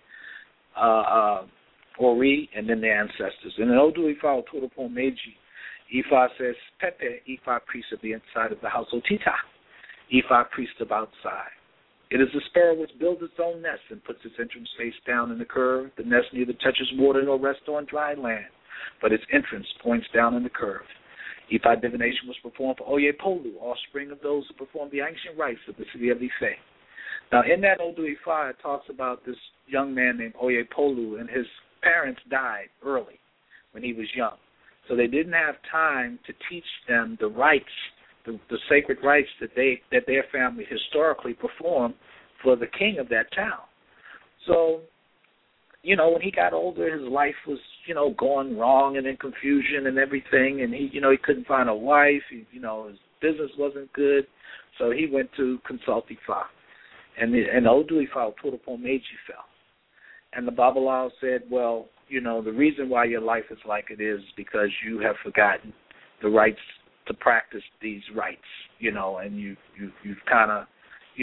Ori, and then the ancestors. And in Odu Ifa Otodopo Meiji, Ifa says, Pepe, Ifa priest of the inside of the house, Otita, Ifa priest of outside. It is the sparrow which builds its own nest and puts its entrance face down in the curve. The nest neither touches water nor rests on dry land, but its entrance points down in the curve. Ifa divination was performed for Oyepolu, offspring of those who performed the ancient rites of the city of Ife. Now, in that Odu Ifa, it talks about this, young man named Oyepolu, and his parents died early when he was young. So they didn't have time to teach them the rites, the sacred rites that their family historically performed for the king of that town. So, when he got older, his life was, going wrong and in confusion and everything, and he couldn't find a wife. His business wasn't good, so he went to consult Ifa. And Odu Ifa Turupomeji fell. And the Babalawo said, well, the reason why your life is like it is because you have forgotten the rights to practice these rights, and you've kind of,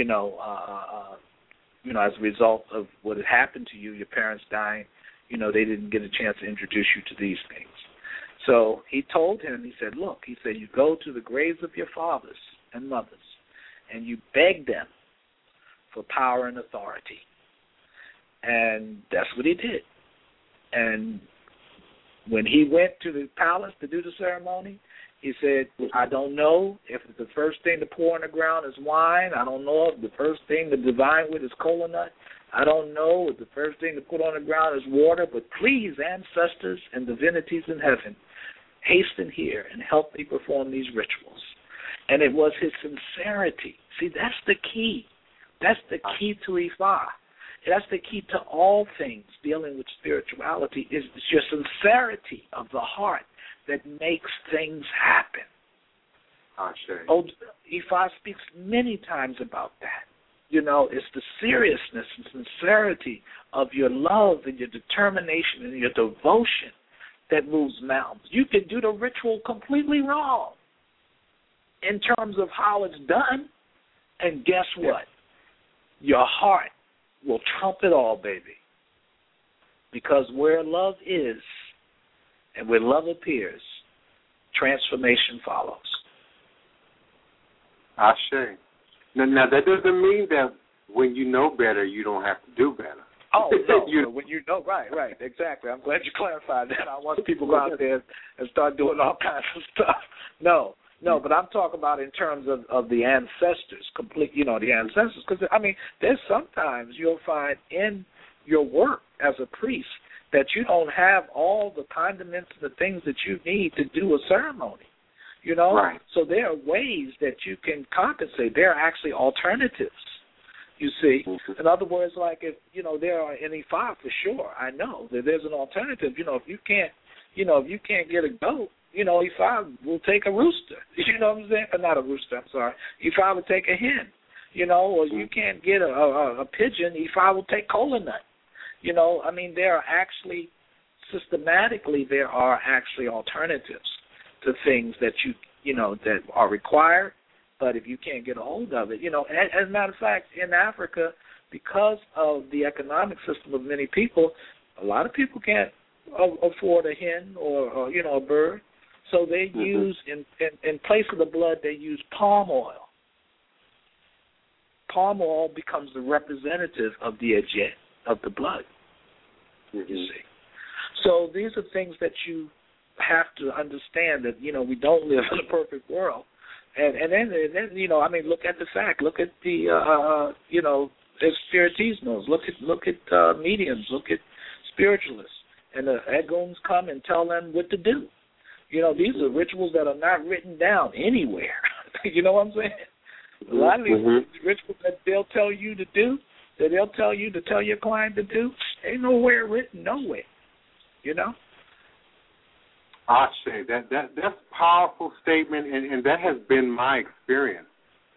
as a result of what had happened to you, your parents dying, they didn't get a chance to introduce you to these things. So he told him, he said, you go to the graves of your fathers and mothers, and you beg them for power and authority. And that's what he did. And when he went to the palace to do the ceremony, he said, I don't know if the first thing to pour on the ground is wine. I don't know if the first thing to divine with is cola nut. I don't know if the first thing to put on the ground is water. But please, ancestors and divinities in heaven, hasten here and help me perform these rituals. And it was his sincerity. See, that's the key. That's the key to Ifa. That's the key to all things dealing with spirituality is your sincerity of the heart that makes things happen. Ifa speaks many times about that. It's the seriousness and sincerity of your love and your determination and your devotion that moves mountains. You can do the ritual completely wrong in terms of how it's done, and guess what? Your heart will trump it all, baby. Because where love is and where love appears, transformation follows. Ashe. Now that doesn't mean that when you know better, you don't have to do better. Oh, no. When you know, right, exactly. I'm glad you clarified that. I want people to go out there and start doing all kinds of stuff. No, but I'm talking about in terms of the ancestors, the ancestors. Because, there's sometimes you'll find in your work as a priest that you don't have all the condiments and the things that you need to do a ceremony, Right. So there are ways that you can compensate. There are actually alternatives, you see. Mm-hmm. In other words, like if, there are any Ifa for sure, I know that there's an alternative. If you can't get a goat, Ifa will take a rooster. You know what I'm saying? Not a rooster, I'm sorry. Ifa will take a hen. Or you can't get a pigeon, Ifa will take cola nut. There are actually, systematically, there are actually alternatives to things that that are required, but if you can't get a hold of it, as a matter of fact, in Africa, because of the economic system of many people, a lot of people can't afford a hen or a bird, so they use, in place of the blood, they use palm oil. Palm oil becomes the representative of the ejet, of the blood, you see. So these are things that you have to understand that, we don't live in a perfect world. And then look at the fact. Look at the, spiritismos. Look at mediums. Look at spiritualists. And the Eguns come and tell them what to do. These are rituals that are not written down anywhere. You know what I'm saying? A lot of these rituals that they'll tell you to do, that they'll tell you to tell your client to do, ain't nowhere written nowhere. I say that's a powerful statement, and that has been my experience.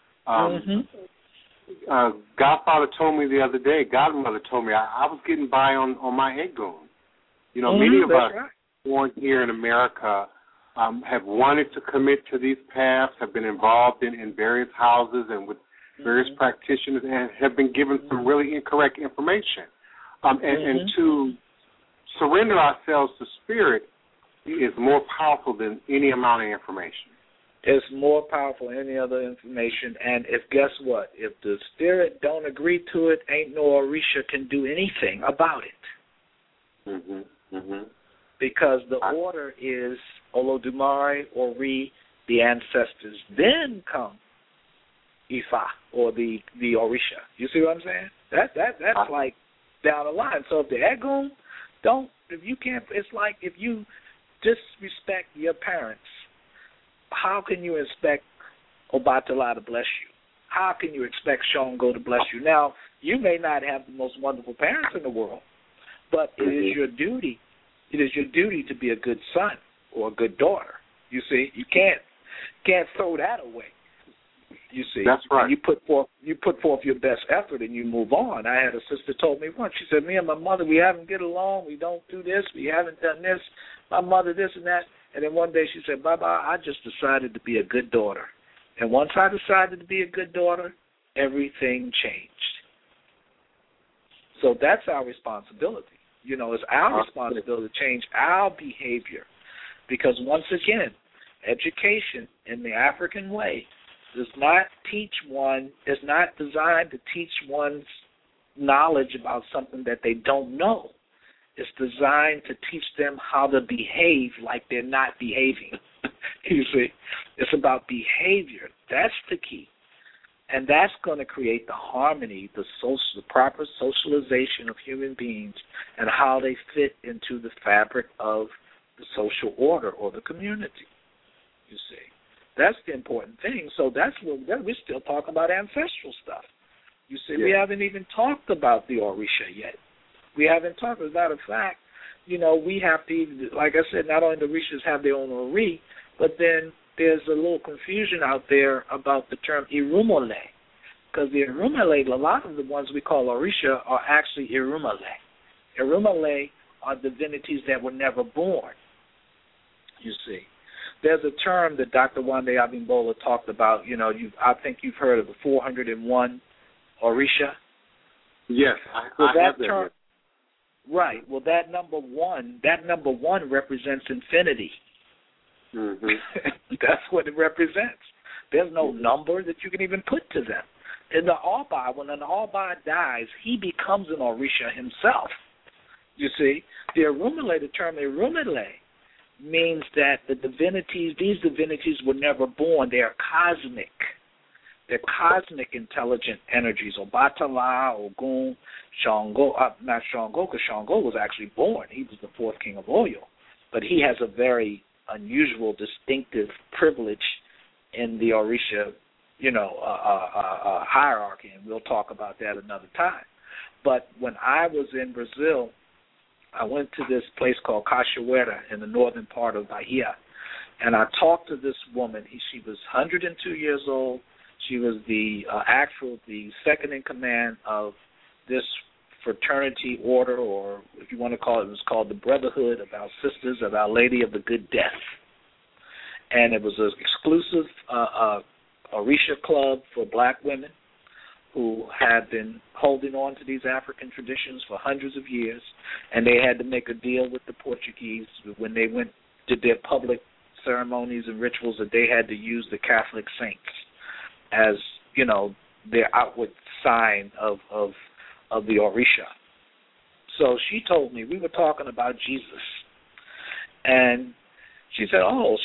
Godfather told me the other day, Godmother told me I was getting by on my Egun. Many of us born here in America have wanted to commit to these paths, have been involved in various houses and with various practitioners, and have been given some really incorrect information. And to surrender ourselves to spirit is more powerful than any amount of information. It's more powerful than any other information. And guess what? If the spirit don't agree to it, ain't no Orisha can do anything about it. Because the order is Olodumare, Ori, the ancestors. Then come Ifa or the Orisha. You see what I'm saying? That's like down the line. So if the Egun if you can't, it's like if you disrespect your parents, how can you expect Obatala to bless you? How can you expect Shango to bless you? Now, you may not have the most wonderful parents in the world, but it is your duty. It is your duty to be a good son or a good daughter. You see, you can't throw that away. You see, that's right. And you put forth your best effort and you move on. I had a sister told me once. She said, "Me and my mother, we haven't get along. We don't do this. We haven't done this. My mother this and that." And then one day she said, "Baba, I just decided to be a good daughter. And once I decided to be a good daughter, everything changed." So that's our responsibility. You know, it's our responsibility to change our behavior. Because once again, education in the African way is not designed to teach one's knowledge about something that they don't know. It's designed to teach them how to behave like they're not behaving. You see, it's about behavior. That's the key. And that's going to create the harmony, the proper socialization of human beings and how they fit into the fabric of the social order or the community. You see, that's the important thing. So that's what we're still talking about ancestral stuff. You see, we haven't even talked about the Orisha yet. We haven't talked. As a matter of fact, you know, we have to, like I said, not only the Orishas have their own Ori, but then there's a little confusion out there about the term Irumale, because the Irumale, a lot of the ones we call Orisha are actually Irumale. Irumale are divinities that were never born, you see. There's a term that Dr. Wande Abimbola talked about, you know, I think you've heard of the 401 Orisha. Yes, I have that term. Right. Well, that number one represents infinity. Mm-hmm. That's what it represents. There's no number that you can even put to them. In the Alba, when an Alba dies, he becomes an Orisha himself. You see, the Irumale, the term Irumale, means that these divinities were never born. They are cosmic. They're cosmic intelligent energies. Obatala, Ogun, Shango, not Shango, because Shango was actually born. He was the fourth king of Oyo. But he has a very unusual, distinctive privilege in the Orisha, hierarchy, and we'll talk about that another time. But when I was in Brazil, I went to this place called Cachoeira in the northern part of Bahia, and I talked to this woman. She was 102 years old. She was the second in command of this fraternity order, or if you want to call it, it was called the Brotherhood of Our Sisters of Our Lady of the Good Death. And it was an exclusive Orisha club for black women who had been holding on to these African traditions for hundreds of years, and they had to make a deal with the Portuguese when they did their public ceremonies and rituals that they had to use the Catholic saints as, you know, their outward sign of the Orisha. So she told me, we were talking about Jesus, and she said,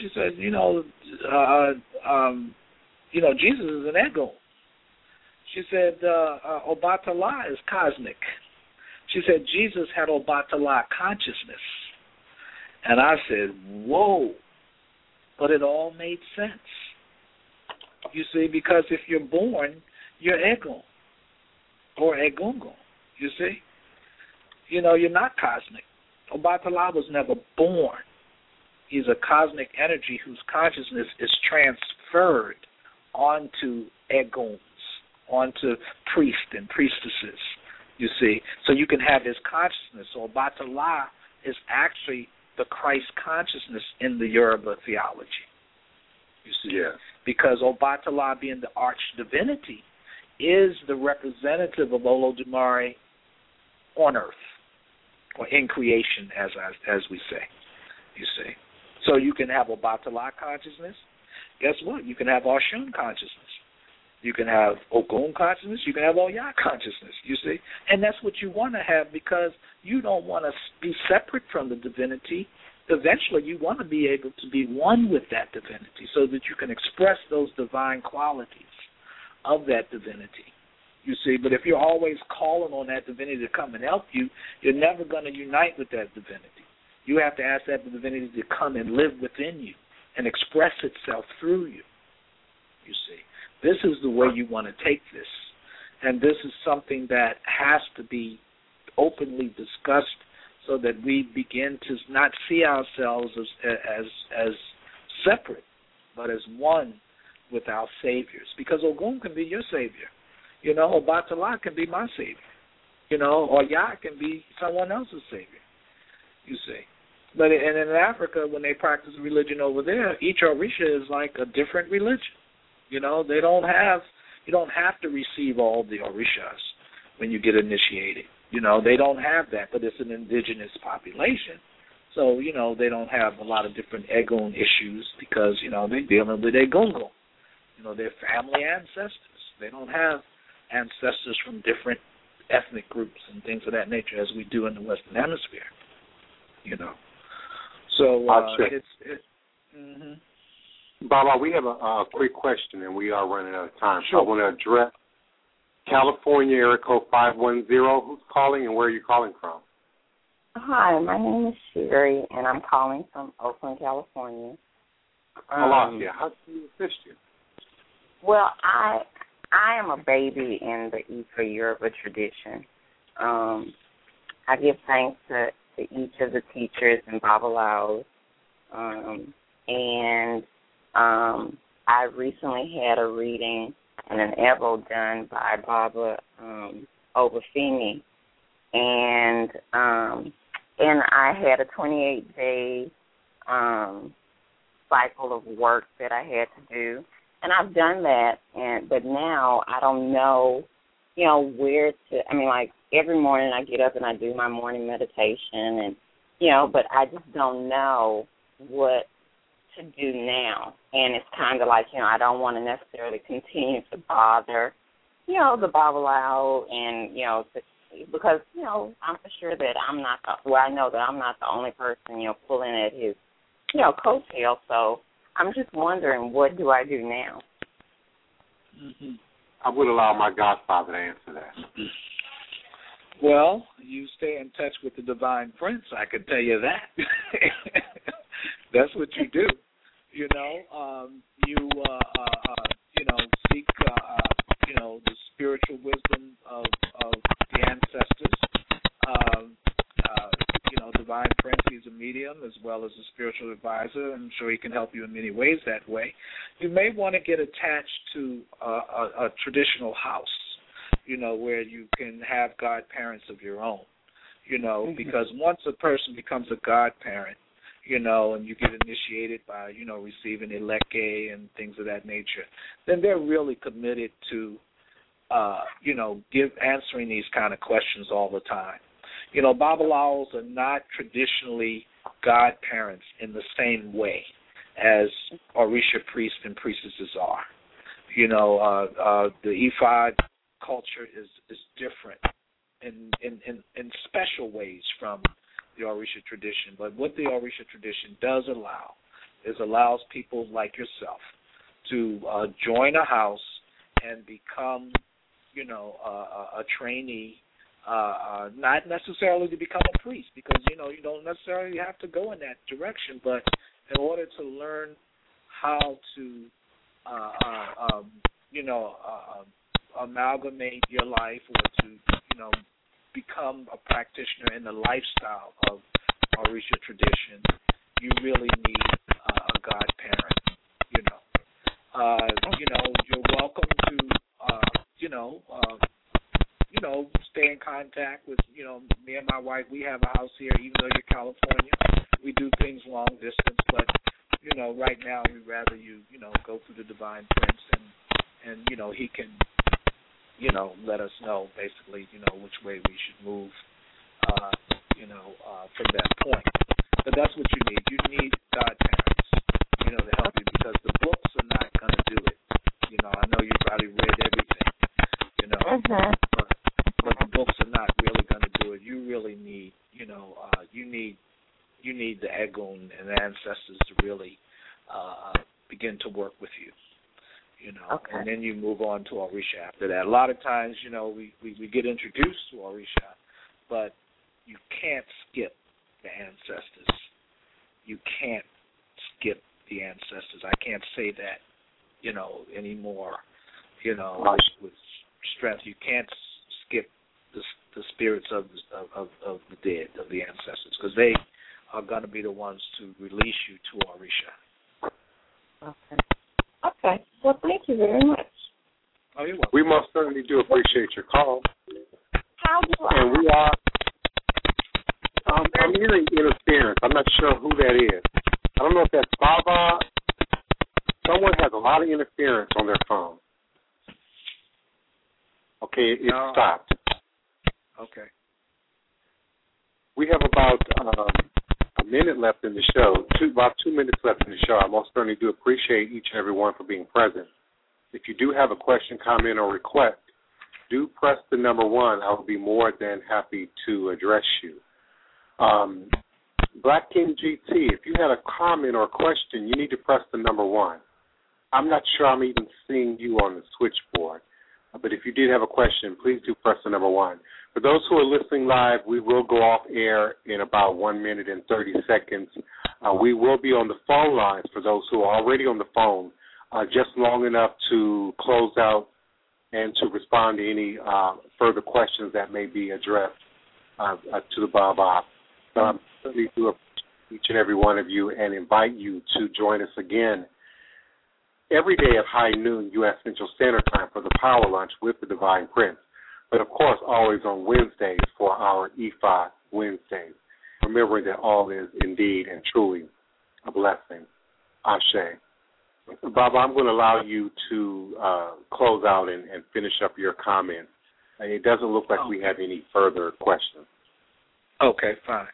Jesus is an ego. She said, Obatala is cosmic. She said, Jesus had Obatala consciousness. And I said, whoa. But it all made sense. You see, because if you're born, you're ego or egungo, you see. You know, you're not cosmic. Obatala was never born. He's a cosmic energy whose consciousness is transferred onto eguns, onto priests and priestesses, you see. So you can have his consciousness. So Obatala is actually the Christ consciousness in the Yoruba theology, you see. Yes. Because Obatala, being the arch divinity, is the representative of Olodumare on earth, or in creation, as we say, you see. So you can have Obatala consciousness. Guess what? You can have Oshun consciousness. You can have Ogun consciousness. You can have Oya consciousness, you see. And that's what you want to have, because you don't want to be separate from the divinity. Eventually, you want to be able to be one with that divinity so that you can express those divine qualities of that divinity, You see, but if you're always calling on that divinity to come and help you, you're never going to unite with that divinity. You have to ask that divinity to come and live within you and express itself through you. You see, this is the way you want to take this, and this is something that has to be openly discussed so that we begin to not see ourselves as separate, but as one with our saviors. Because Ogun can be your savior. You know, Obatala can be my savior. You know, or Yah can be someone else's savior. You see. But and in Africa, when they practice religion over there, each Orisha is like a different religion. You know, you don't have to receive all the Orishas when you get initiated. You know, they don't have that, but it's an indigenous population. So, you know, they don't have a lot of different Egun issues because, you know, they're dealing with Egungun. You know, they're family ancestors. They don't have ancestors from different ethnic groups and things of that nature as we do in the Western Hemisphere. You know. So Baba, we have a quick question, and we are running out of time. Sure. So I want to address California, area code 510. Who's calling, and where are you calling from? Hi, my name is Sherry, and I'm calling from Oakland, California. Alaska, how can we assist you? Well, I am a baby in the Ifa Yoruba tradition. I give thanks to each of the teachers and Babalaos. I recently had a reading and an Ebo done by Baba Obafemi. And I had a 28-day cycle of work that I had to do. And I've done that, but now I don't know, you know, where to. I mean, like every morning I get up and I do my morning meditation, and you know, but I just don't know what to do now. And it's kind of like, you know, I don't want to necessarily continue to bother, you know, the Babalao, and you know, because you know, I'm for sure that I'm not. I know that I'm not the only person, you know, pulling at his, you know, coattail. So I'm just wondering, what do I do now? Mm-hmm. I would allow my godfather to answer that. Well, you stay in touch with the Divine Prince, I can tell you that. That's what you do. You know, you know, seek, you know, the spiritual wisdom of the ancestors. You know, Divine Prince, he's a medium as well as a spiritual advisor. I'm sure he can help you in many ways that way. You may want to get attached to a traditional house, you know, where you can have godparents of your own, you know, because once a person becomes a godparent, you know, and you get initiated by, you know, receiving eleke and things of that nature, then they're really committed to, you know, answering these kind of questions all the time. You know, Babalaos are not traditionally godparents in the same way as Orisha priests and priestesses are. You know, the Ifa culture is different in special ways from the Orisha tradition. But what the Orisha tradition does allows people like yourself to join a house and become, you know, a trainee. Not necessarily to become a priest, because, you know, you don't necessarily have to go in that direction, but in order to learn how to, you know, amalgamate your life, or to, you know, become a practitioner in the lifestyle of Orisha tradition, you really need a godparent, you know. You know, you're welcome to, you know, stay in contact with, you know, me and my wife. We have a house here, even though you're California. We do things long distance, but, you know, right now we'd rather you know, go through the Divine Prince, and you know, he can, you know, let us know, basically, you know, which way we should move, you know, from that point. But that's what you need. You need godparents, you know, to help you, because the books are not going to do it. You know, I know you probably read everything, you know, but the books are not really going to do it. You really need, you know, you need the Egun and the ancestors to really begin to work with you. Okay. And then you move on to Orisha after that. A lot of times, we get introduced to Orisha, but you can't skip the ancestors. You can't skip the ancestors. I can't say that, anymore, with strength. You can't skip the spirits of the dead, of the ancestors, because they are going to be the ones to release you to Orisha. Okay. Okay. Well, thank you very much. Oh, you're welcome. We most certainly do appreciate your call. How do I? And we are. I'm hearing interference. I'm not sure who that is. I don't know if that's Baba. Someone has a lot of interference on their phone. Okay, it stopped. Okay. We have about a minute left in the show, about 2 minutes left in the show. I most certainly do appreciate each and every one for being present. If you do have a question, comment, or request, do press the number 1. I will be more than happy to address you. Black King GT, if you had a comment or a question, you need to press the number 1. I'm not sure I'm even seeing you on the switchboard, but if you did have a question, please do press the number 1. For those who are listening live, we will go off air in about 1 minute and 30 seconds. We will be on the phone lines for those who are already on the phone, just long enough to close out and to respond to any further questions that may be addressed to the Baba. I certainly do appreciate each and every one of you and invite you to join us again every day at high noon U.S. Central Standard Time for the Power Lunch with the Divine Prince. But, of course, always on Wednesdays for our Ifa Wednesdays, remembering that all is indeed and truly a blessing. Ashe. Baba, I'm going to allow you to close out and finish up your comments. It doesn't look like we have any further questions. Okay, fine.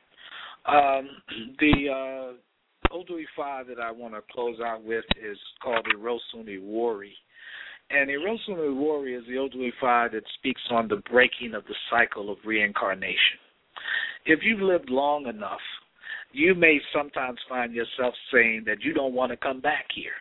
The Odu Ifa that I want to close out with is called Irosuni Wari. And Irosuni Wari is the Odu Ifa that speaks on the breaking of the cycle of reincarnation. If you've lived long enough, you may sometimes find yourself saying that you don't want to come back here.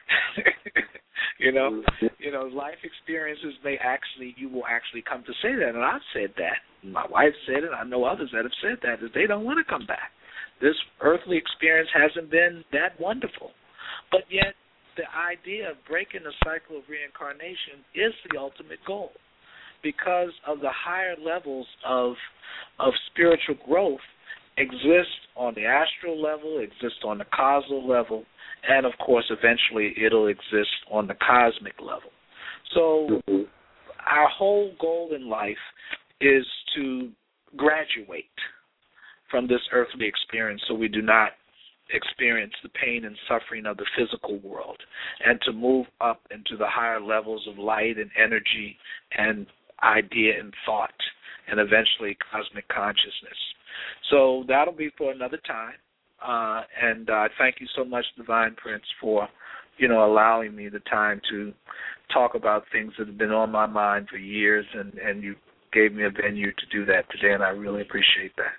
Life experiences you will actually come to say that. And I've said that. My wife said it. I know others that have said that they don't want to come back. This earthly experience hasn't been that wonderful. But yet, the idea of breaking the cycle of reincarnation is the ultimate goal, because of the higher levels of spiritual growth exist on the astral level, exist on the causal level, and, of course, eventually it'll exist on the cosmic level. So our whole goal in life is to graduate from this earthly experience so we do not experience the pain and suffering of the physical world, and to move up into the higher levels of light and energy and idea and thought, and eventually cosmic consciousness. So that'll be for another time. And I thank you so much, Divine Prince, for allowing me the time to talk about things that have been on my mind for years, and you gave me a venue to do that today, and I really appreciate that.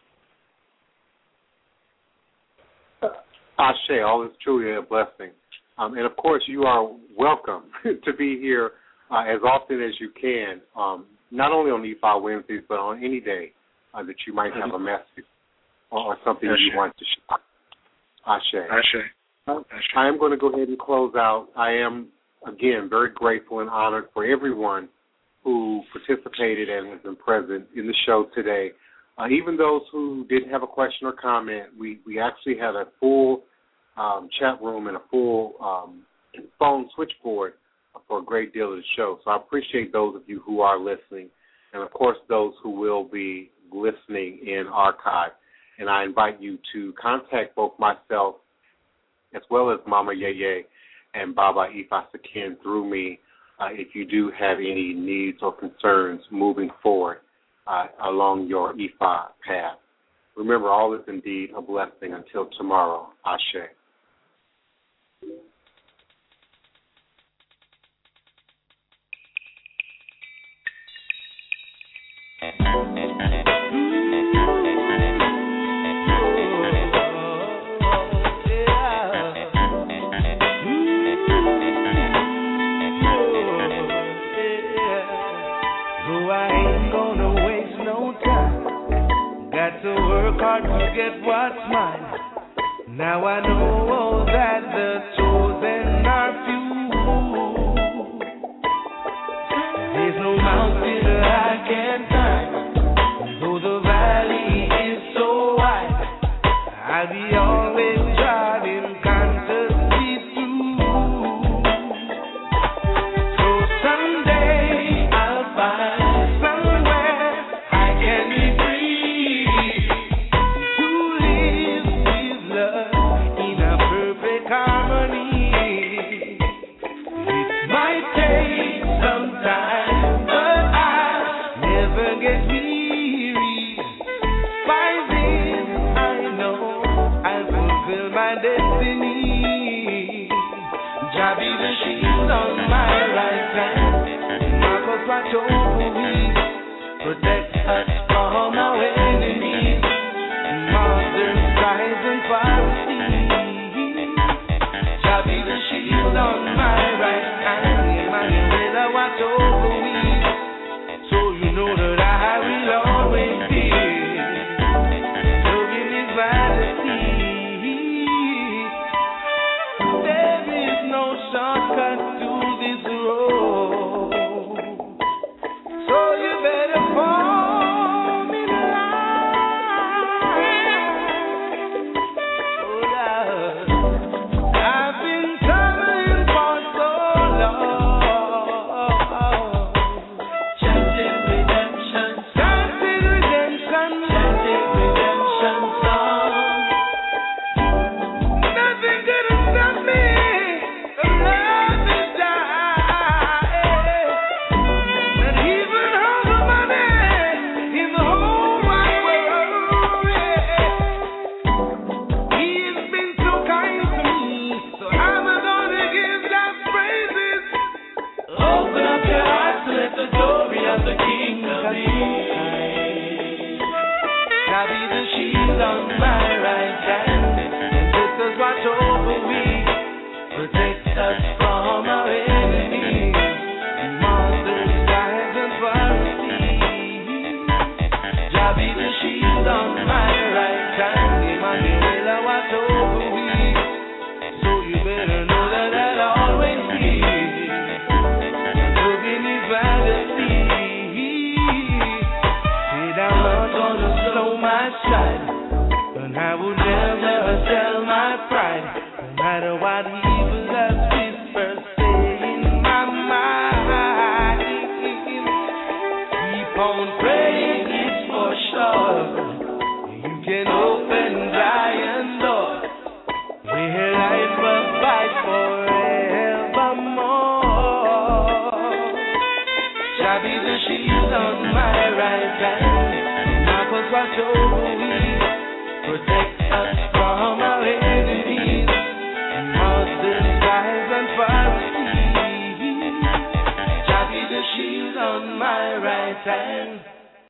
Ashe, all is truly a blessing. And, of course, you are welcome to be here as often as you can, not only on Ifa Wednesdays, but on any day that you might have a message or something you want to share. Ashe. Ashe. I am going to go ahead and close out. I am, again, very grateful and honored for everyone who participated and has been present in the show today. Even those who didn't have a question or comment, we actually had a full chat room and a full phone switchboard for a great deal of the show. So I appreciate those of you who are listening, and, of course, those who will be listening in archive. And I invite you to contact both myself as well as Mama Yeye and Baba Ifa Sakin through me if you do have any needs or concerns moving forward along your Ifa path. Remember, all is indeed a blessing until tomorrow. Ashe. get what's mine. Now I know that the chosen are few. There's no mountain I can't climb, though the valley is so wide. I'll be always driving consciously through. So someday I'll find somewhere I can be free to live with love in a perfect harmony. It might take some time, but I'll never get weary. By this I know I'll fulfill my destiny. Jah be the shield on my right hand, Marcos watch over me, protect us from our enemies, modern skies and Pharisees. Jah be the shield on my right hand, Emmanuel watch over me, so you know that I will always be serving His majesty. There is no shortcut to this road, so you better fall in line. Oh Lord, I've been traveling for so long, chanting redemption song. Nothing could have stopped me. Love is dying, and even all the money in the whole wide world. He has been so kind to me, so I'm gonna give that praises. Open up your heart to let the glory of the King come in. Shall be the shield on my right hand, and sisters watch over me, protect us from our enemies, monsters, giants, and Pharisees. Shall be the shield on my right hand, Emmanuel watch over me, so you better know that I'll always be serving His majesty. Said I'm not gonna slow my stride, and I will never sell my pride, no matter what evil has whispers say in my mind. Keep on praying, it's for sure. You can open Zion's door, where life abides forevermore. Shall be the shield on my right hand, Marcos watch over me, protect us from our enemies, monsters, skies and Pharisees. Shall be the shield on my right hand.